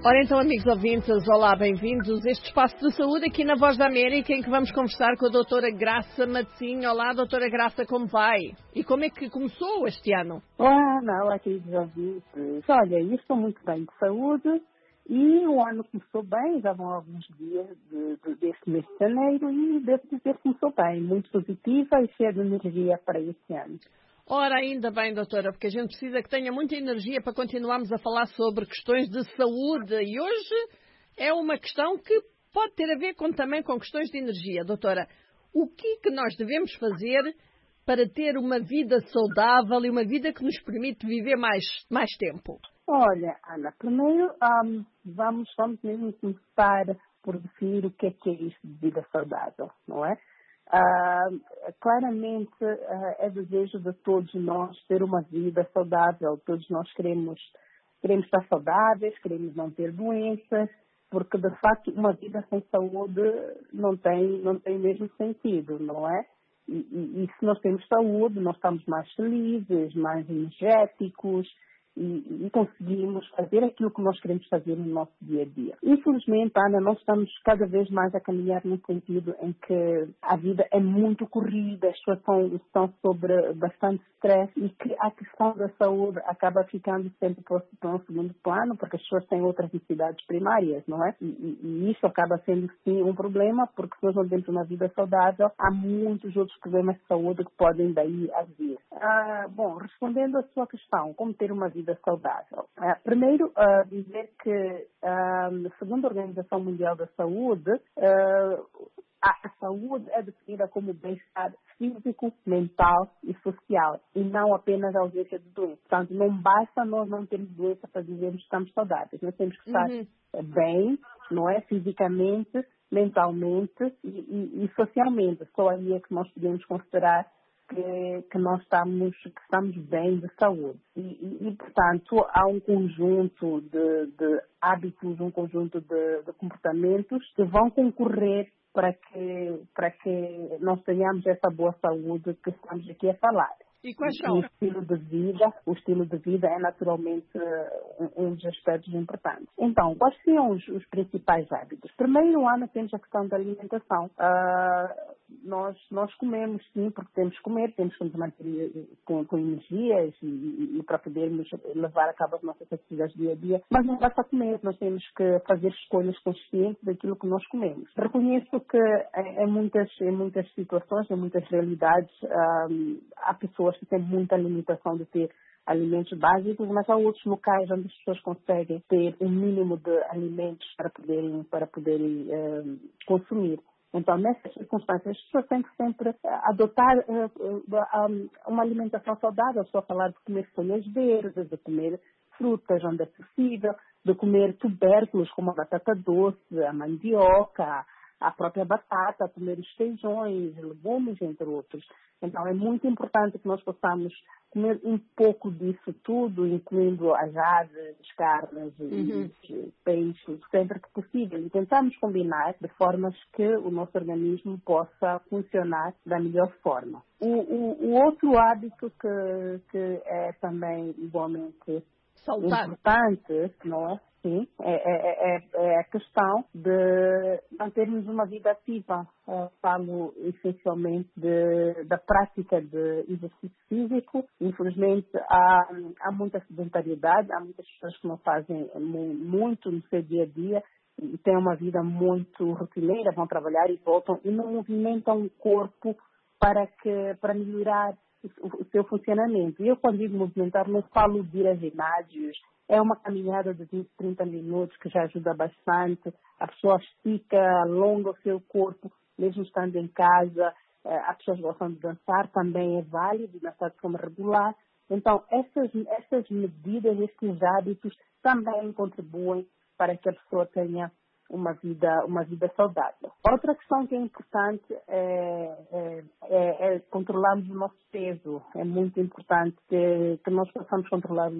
Ora então, amigos ouvintes, olá, bem-vindos a este espaço de saúde aqui na Voz da América, em que vamos conversar com a doutora Graça Matosinho. Olá, doutora Graça, como vai? E como é que começou este ano? Olá, olá, queridos ouvintes. Olha, eu estou muito bem de saúde e o ano começou bem, já vão alguns dias de, de, deste mês de janeiro e devo dizer que começou bem, muito positiva e cheia de energia para este ano. Ora, ainda bem, doutora, porque a gente precisa que tenha muita energia para continuarmos a falar sobre questões de saúde. E hoje é uma questão que pode ter a ver com, também com questões de energia. Doutora, o que é que nós devemos fazer para ter uma vida saudável e uma vida que nos permite viver mais, mais tempo? Olha, Ana, primeiro um, vamos, vamos mesmo começar por definir o que é que é isto de vida saudável, não é? Uh, claramente uh, é desejo de todos nós ter uma vida saudável. Todos nós queremos, queremos estar saudáveis, queremos não ter doenças, porque de facto uma vida sem saúde não tem, não tem o mesmo sentido, não é? E, e, e se nós temos saúde, nós estamos mais felizes, mais energéticos e, e conseguimos fazer aquilo que nós queremos fazer no nosso dia a dia. Infelizmente, Ana, nós estamos cada vez mais a caminhar num sentido em que a vida é muito corrida, as pessoas estão, estão sobre bastante stress e que a questão da saúde acaba ficando sempre para um segundo plano, porque as pessoas têm outras necessidades primárias, não é? E, e, e isso acaba sendo, sim, um problema, porque se nós não temos uma vida saudável, há muitos outros problemas de saúde que podem daí vir. Ah, bom, respondendo à sua questão, como ter uma vida saudável. Uh, primeiro, uh, dizer que, uh, segundo a Organização Mundial da Saúde, uh, a saúde é definida como bem-estar físico, mental e social, e não apenas a ausência de doença. Portanto, não basta nós não termos doença para dizermos que estamos saudáveis. Nós temos que estar uhum. bem, não é? Fisicamente, mentalmente e, e, e socialmente. Só aí é que nós podemos considerar Que, que nós estamos, que estamos bem de saúde. E, e, e portanto, há um conjunto de, de hábitos, um conjunto de, de comportamentos que vão concorrer para que, para que nós tenhamos essa boa saúde que estamos aqui a falar. E quais são? O estilo de vida, o estilo de vida é naturalmente um, um dos aspectos importantes. Então, quais são os, os principais hábitos? Primeiro, Ana, temos a questão da alimentação. Uh, nós, nós comemos, sim, porque temos que comer, temos que nos manter com, com energias e, e, e para podermos levar a cabo as nossas atividades dia a dia. Mas não basta comer, nós temos que fazer escolhas conscientes daquilo que nós comemos. Reconheço que em, em, muitas, em muitas situações, em muitas realidades, um, há pessoas que têm muita limitação de ter alimentos básicos, mas há outros locais onde as pessoas conseguem ter um mínimo de alimentos para poderem, para poderem um, consumir. Então, nessas circunstâncias, as pessoas têm que sempre adotar uh, uh, uma alimentação saudável. Estou a falar de comer folhas verdes, de comer frutas onde é possível, de comer tubérculos como a batata doce, a mandioca, a própria batata, comer os feijões, legumes, entre outros. Então, é muito importante que nós possamos comer um pouco disso tudo, incluindo as aves, as carnes, uhum. os peixes, sempre que possível. E tentamos combinar de formas que o nosso organismo possa funcionar da melhor forma. O, o, o outro hábito que, que é também igualmente Saltar. importante, não é? Sim, é, é, é, é a questão de mantermos uma vida ativa. Eu falo essencialmente de, da prática de exercício físico. Infelizmente, há, há muita sedentariedade, há muitas pessoas que não fazem muito no seu dia a dia e têm uma vida muito rotineira, vão trabalhar e voltam e não movimentam o corpo para, que, para melhorar o seu funcionamento. E eu, quando digo movimentar, não falo de ir a ginásios. É uma caminhada de vinte, trinta minutos que já ajuda bastante. A pessoa estica, alonga o seu corpo, mesmo estando em casa. As pessoas gostam de dançar, também é válido, dançar de forma regular. Então, essas, essas medidas, esses hábitos também contribuem para que a pessoa tenha uma vida, uma vida saudável. Outra questão que é importante é, é, é, é controlarmos o nosso peso. É muito importante que, que nós possamos controlar o nosso peso.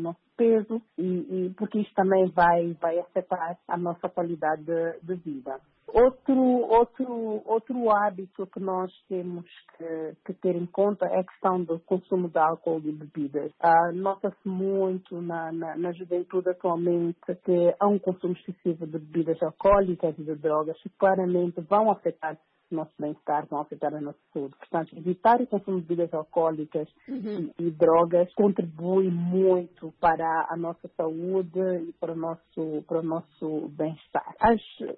peso e, e porque isto também vai, vai afetar a nossa qualidade de, de vida. Outro, outro, outro hábito que nós temos que, que ter em conta é a questão do consumo de álcool e bebidas. Ah, nota-se muito na, na, na juventude atualmente que há um consumo excessivo de bebidas alcoólicas e de drogas que claramente vão afetar o nosso bem-estar, vão afetar a nossa saúde. Portanto, evitar o consumo de bebidas alcoólicas uhum. e, e drogas contribui muito para a nossa saúde e para o nosso, para o nosso bem-estar. As,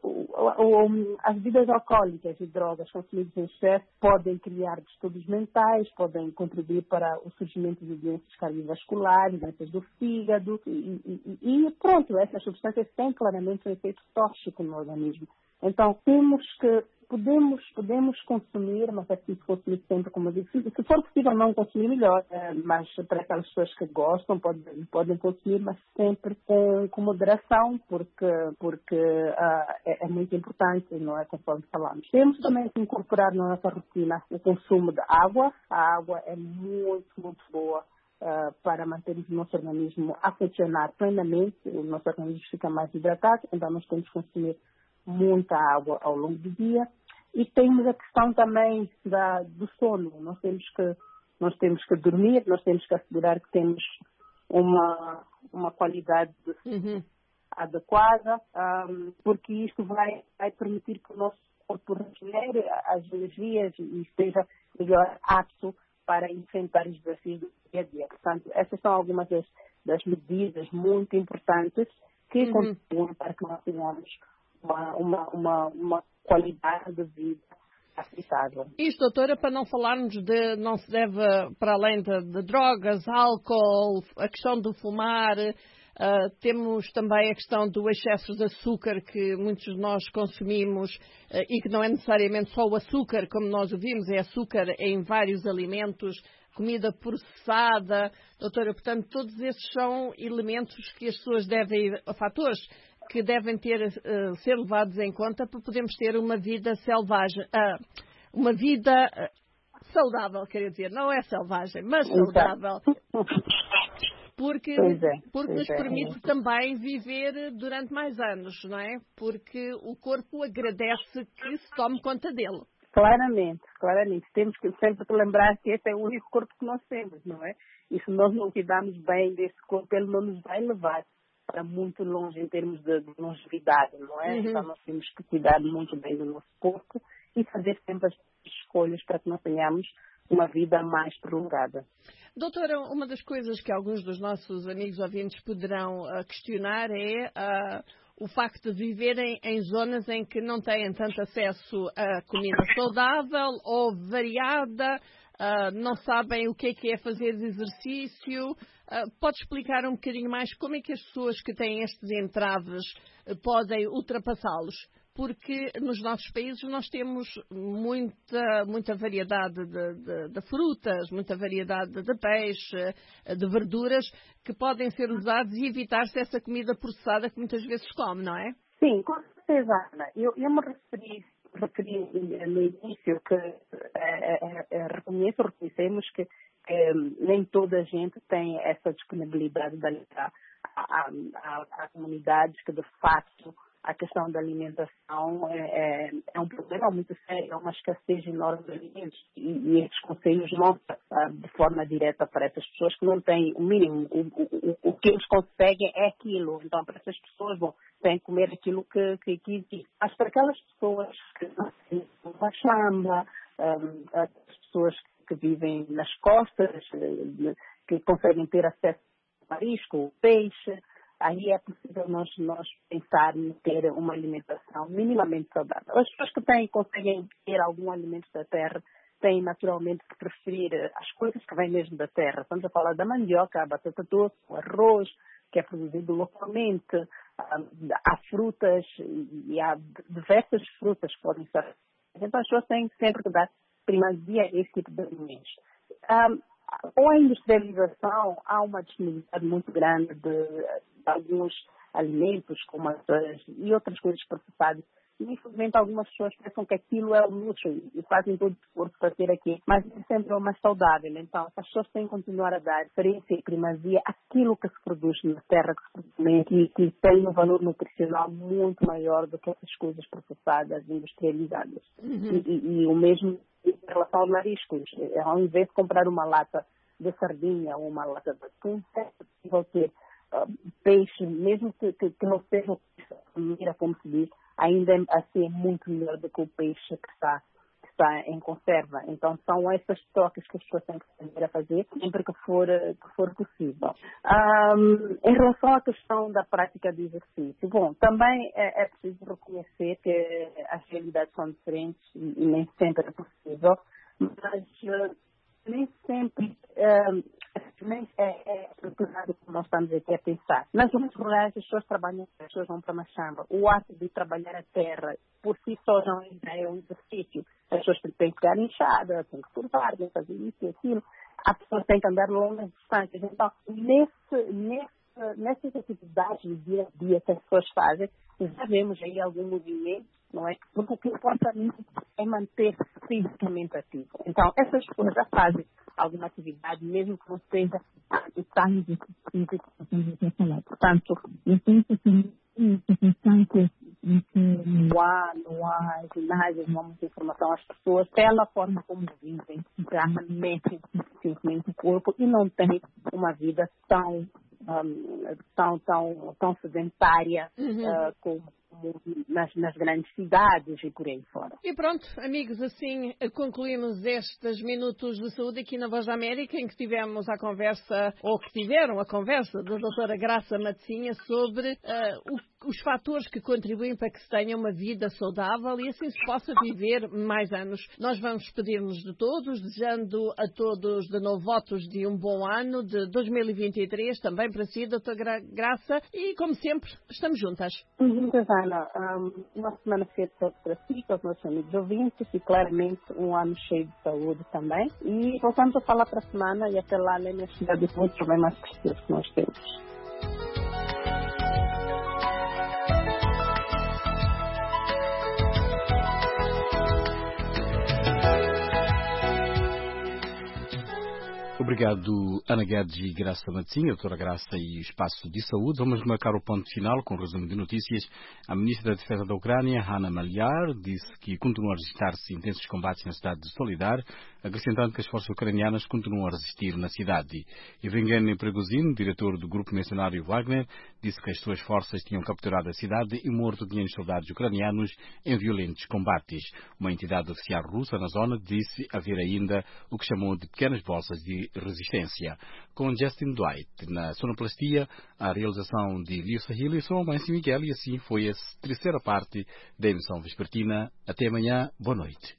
as bebidas alcoólicas e drogas consumidas em excesso podem criar distúrbios mentais, podem contribuir para o surgimento de doenças cardiovasculares, doenças do fígado e, e, e pronto, essas substâncias têm claramente um efeito tóxico no organismo. Então, temos que Podemos, podemos consumir, mas é preciso consumir sempre, como eu disse. Se for possível não consumir, melhor. É, mas para aquelas pessoas que gostam, podem, podem consumir, mas sempre com, com moderação, porque, porque uh, é, é muito importante, não é? Conforme falamos. Temos também que incorporar na nossa rotina o consumo de água. A água é muito, muito boa uh, para manter o nosso organismo a funcionar plenamente. O nosso organismo fica mais hidratado, então nós temos que consumir muita água ao longo do dia. E temos a questão também da, do sono. Nós temos, que, nós temos que dormir, nós temos que assegurar que temos uma, uma qualidade uhum. adequada, um, porque isto vai, vai permitir que o nosso corpo regenere as energias e esteja melhor apto para enfrentar os desafios do dia a dia. Portanto, essas são algumas das, das medidas muito importantes que uhum. contribuem para que nós tenhamos Uma, uma, uma, uma qualidade de vida aceitável. Isto, doutora, para não falarmos de, não se deve, para além de, de drogas, álcool, a questão do fumar, uh, temos também a questão do excesso de açúcar que muitos de nós consumimos uh, e que não é necessariamente só o açúcar, como nós ouvimos, é açúcar em vários alimentos, comida processada. Doutora, portanto, todos esses são elementos que as pessoas devem, fatores que devem ter, uh, ser levados em conta para podermos ter uma vida selvagem, uh, uma vida uh, saudável, quer dizer, não é selvagem, mas saudável. Porque, é, porque nos é, permite é. também viver durante mais anos, não é? Porque o corpo agradece que se tome conta dele. Claramente, claramente. Temos que sempre lembrar que esse é o único corpo que nós temos, não é? E se nós não cuidarmos bem desse corpo, ele não nos vai levar para muito longe em termos de, de longevidade, não é? Uhum. Então nós temos que cuidar muito bem do nosso corpo e fazer sempre as escolhas para que nós tenhamos uma vida mais prolongada. Doutora, uma das coisas que alguns dos nossos amigos ouvintes poderão uh, questionar é uh, o facto de viverem em zonas em que não têm tanto acesso a comida saudável ou variada, uh, não sabem o que é que é fazer exercício. Uh, pode explicar um bocadinho mais como é que as pessoas que têm estes entraves uh, podem ultrapassá-los? Porque nos nossos países nós temos muita, muita variedade de, de, de frutas, muita variedade de peixe, de verduras, que podem ser usados e evitar-se essa comida processada que muitas vezes se come, não é? Sim, com certeza, Ana. Eu, eu me referi, referi no início que é, é, é, reconheço, reconhecemos que é, nem toda a gente tem essa disponibilidade de alimentar a, a, a comunidades que, de facto, a questão da alimentação é, é, é um problema muito sério, é uma escassez enorme de alimentos e, e estes conselhos não ah, de forma direta para essas pessoas que não têm o mínimo, o, o, o que eles conseguem é aquilo, então para essas pessoas, bom, têm que comer aquilo que, que, que existe. Mas para aquelas pessoas que nascem na chamba, um, as pessoas que vivem nas costas, que conseguem ter acesso ao marisco, ao peixe, aí é possível nós, nós pensar em ter uma alimentação minimamente saudável. As pessoas que têm, conseguem ter algum alimento da terra têm naturalmente que preferir as coisas que vêm mesmo da terra. Estamos a falar da mandioca, a batata doce, o arroz, que é produzido localmente, há frutas e há diversas frutas que podem ser. Então as pessoas têm sempre que dar primazia a esse tipo de alimentos. Um, com a industrialização, há uma disponibilidade muito grande de, de alguns alimentos, como as e outras coisas processadas, Infelizmente, algumas pessoas pensam que aquilo é o luxo e fazem todo o esforço para ter aqui, mas é sempre o mais saudável. Então, as pessoas têm que continuar a dar preferência e primazia àquilo que se produz na terra, que, se produz, que, que tem um valor nutricional muito maior do que essas coisas processadas, industrializadas. Uhum. E, e, e o mesmo em relação aos mariscos. Ao invés de comprar uma lata de sardinha ou uma lata de atum, é possível ter uh, peixe, mesmo que, que, que não seja o peixe, como se diz, ainda assim é muito melhor do que o peixe que está, que está em conserva. Então, são essas trocas que as pessoas têm que aprender a fazer sempre que for, que for possível. Um, em relação à questão da prática de exercício, bom, também é, é preciso reconhecer que as realidades são diferentes e, e nem sempre é possível, mas uh, nem sempre uh, nem é, é estruturado como nós estamos aqui a pensar. Nas zonas rurais, as pessoas trabalham, as pessoas vão para a machamba. O ato de trabalhar a terra, por si só, não é um exercício. As pessoas têm que pegar enxada, têm que curvar, têm que fazer isso e aquilo. As pessoas têm que andar longas distâncias. Então, nesse, nesse, nessas atividades do dia a dia que as pessoas fazem, já vemos aí algum movimento, não é? Porque o que importa é manter-se fisicamente ativo. Então, essas pessoas já fazem alguma atividade, mesmo que não seja tão difícil. Portanto, eu penso que não há, não há ginásios, não há muita informação às pessoas, pela forma como vivem, realmente, simplesmente o corpo, e não tem uma vida tão, um, tão, tão, tão sedentária uhum. uh, como Nas, nas grandes cidades e por aí fora. E pronto, amigos, assim concluímos estes minutos de saúde aqui na Voz da América, em que tivemos a conversa, ou que tiveram a conversa da doutora Graça Matosinha sobre uh, o, os fatores que contribuem para que se tenha uma vida saudável e assim se possa viver mais anos. Nós vamos despedir-nos de todos, desejando a todos de novo votos de um bom ano de dois mil e vinte e três, também para si, doutora Graça, e como sempre, estamos juntas. Juntas, Ana, um, uma semana feita para si, para os nossos amigos ouvintes e claramente um ano cheio de saúde também. E voltamos a falar para a semana e até lá, nem na cidade de muitos problemas preciosos que nós temos. Obrigado, Ana Guedes e Graça Matosinha, doutora Graça e o Espaço de Saúde. Vamos marcar o ponto final com o resumo de notícias. A ministra da Defesa da Ucrânia, Hanna Maliar, disse que continuam a registrar-se intensos combates na cidade de Solidar, acrescentando que as forças ucranianas continuam a resistir na cidade. Evgeny Prigozhin, diretor do grupo mercenário Wagner, disse que as suas forças tinham capturado a cidade e morto quinhentos soldados ucranianos em violentos combates. Uma entidade oficial russa na zona disse haver ainda o que chamou de pequenas bolsas de resistência. Com Justin Dwight na sonoplastia, a realização de Leo Sahili, sou o Márcio Miguel e assim foi a terceira parte da emissão vespertina. Até amanhã, boa noite.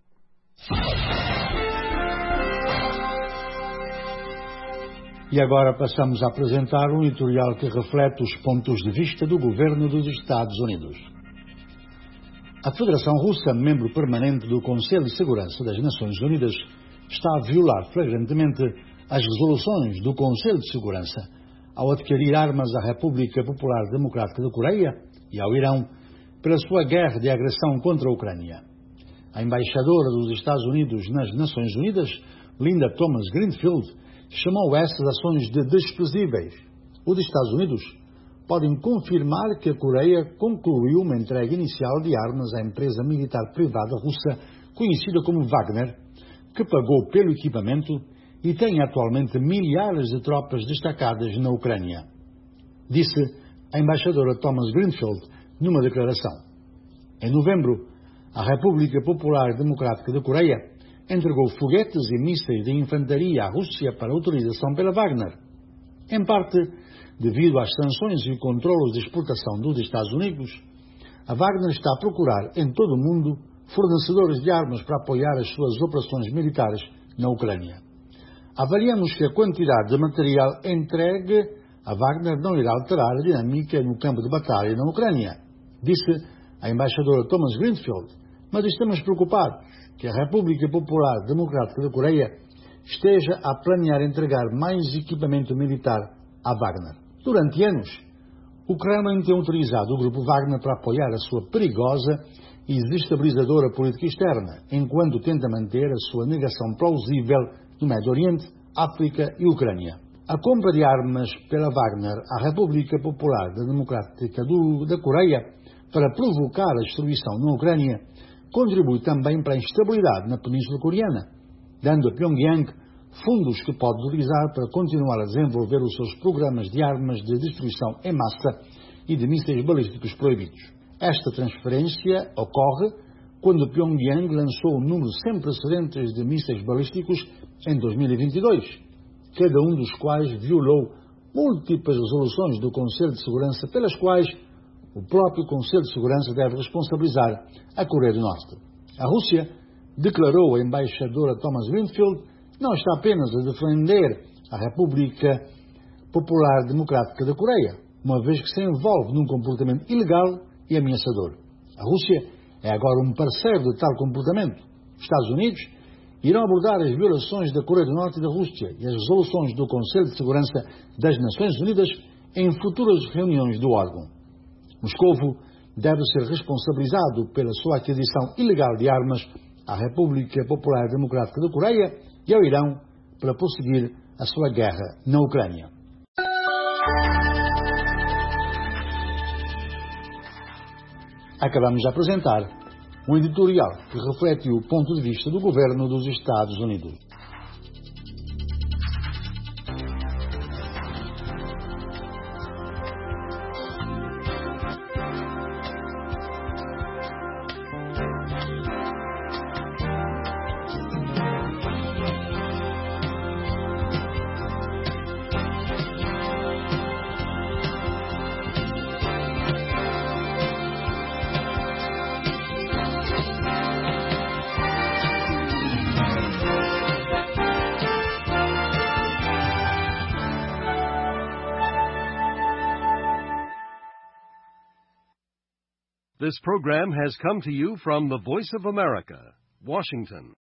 E agora passamos a apresentar um editorial que reflete os pontos de vista do governo dos Estados Unidos. A Federação Russa, membro permanente do Conselho de Segurança das Nações Unidas, está a violar flagrantemente as resoluções do Conselho de Segurança ao adquirir armas à República Popular Democrática da Coreia e ao Irão pela sua guerra de agressão contra a Ucrânia. A embaixadora dos Estados Unidos nas Nações Unidas, Linda Thomas Greenfield, chamou essas ações de desprezíveis. Os Estados Unidos podem confirmar que a Coreia concluiu uma entrega inicial de armas à empresa militar privada russa conhecida como Wagner, que pagou pelo equipamento e tem atualmente milhares de tropas destacadas na Ucrânia, disse a embaixadora Thomas Greenfield numa declaração. Em novembro, a República Popular Democrática da Coreia entregou foguetes e mísseis de infantaria à Rússia para utilização pela Wagner. Em parte, devido às sanções e controlos de exportação dos Estados Unidos, a Wagner está a procurar em todo o mundo fornecedores de armas para apoiar as suas operações militares na Ucrânia. Avaliamos que a quantidade de material entregue a Wagner não irá alterar a dinâmica no campo de batalha na Ucrânia, disse a embaixadora Thomas Greenfield, mas estamos preocupados que a República Popular Democrática da Coreia esteja a planear entregar mais equipamento militar à Wagner. Durante anos, O Kremlin tem autorizado o grupo Wagner para apoiar a sua perigosa e desestabilizadora política externa, enquanto tenta manter a sua negação plausível no Médio Oriente, África e Ucrânia. A compra de armas pela Wagner à República Popular Democrática do, da Coreia para provocar a destruição na Ucrânia contribui também para a instabilidade na Península Coreana, dando a Pyongyang fundos que pode utilizar para continuar a desenvolver os seus programas de armas de destruição em massa e de mísseis balísticos proibidos. Esta transferência ocorre quando Pyongyang lançou um número sem precedentes de mísseis balísticos em dois mil e vinte e dois, cada um dos quais violou múltiplas resoluções do Conselho de Segurança pelas quais o próprio Conselho de Segurança deve responsabilizar a Coreia do Norte. A Rússia, declarou a embaixadora Thomas Winfield, não está apenas a defender a República Popular Democrática da Coreia, uma vez que se envolve num comportamento ilegal e ameaçador. A Rússia é agora um parceiro de tal comportamento. Os Estados Unidos irão abordar as violações da Coreia do Norte e da Rússia e as resoluções do Conselho de Segurança das Nações Unidas em futuras reuniões do órgão. Moscovo deve ser responsabilizado pela sua aquisição ilegal de armas à República Popular Democrática da Coreia e ao Irão para prosseguir a sua guerra na Ucrânia. Acabamos de apresentar um editorial que reflete o ponto de vista do governo dos Estados Unidos. This program has come to you from the Voice of America, Washington.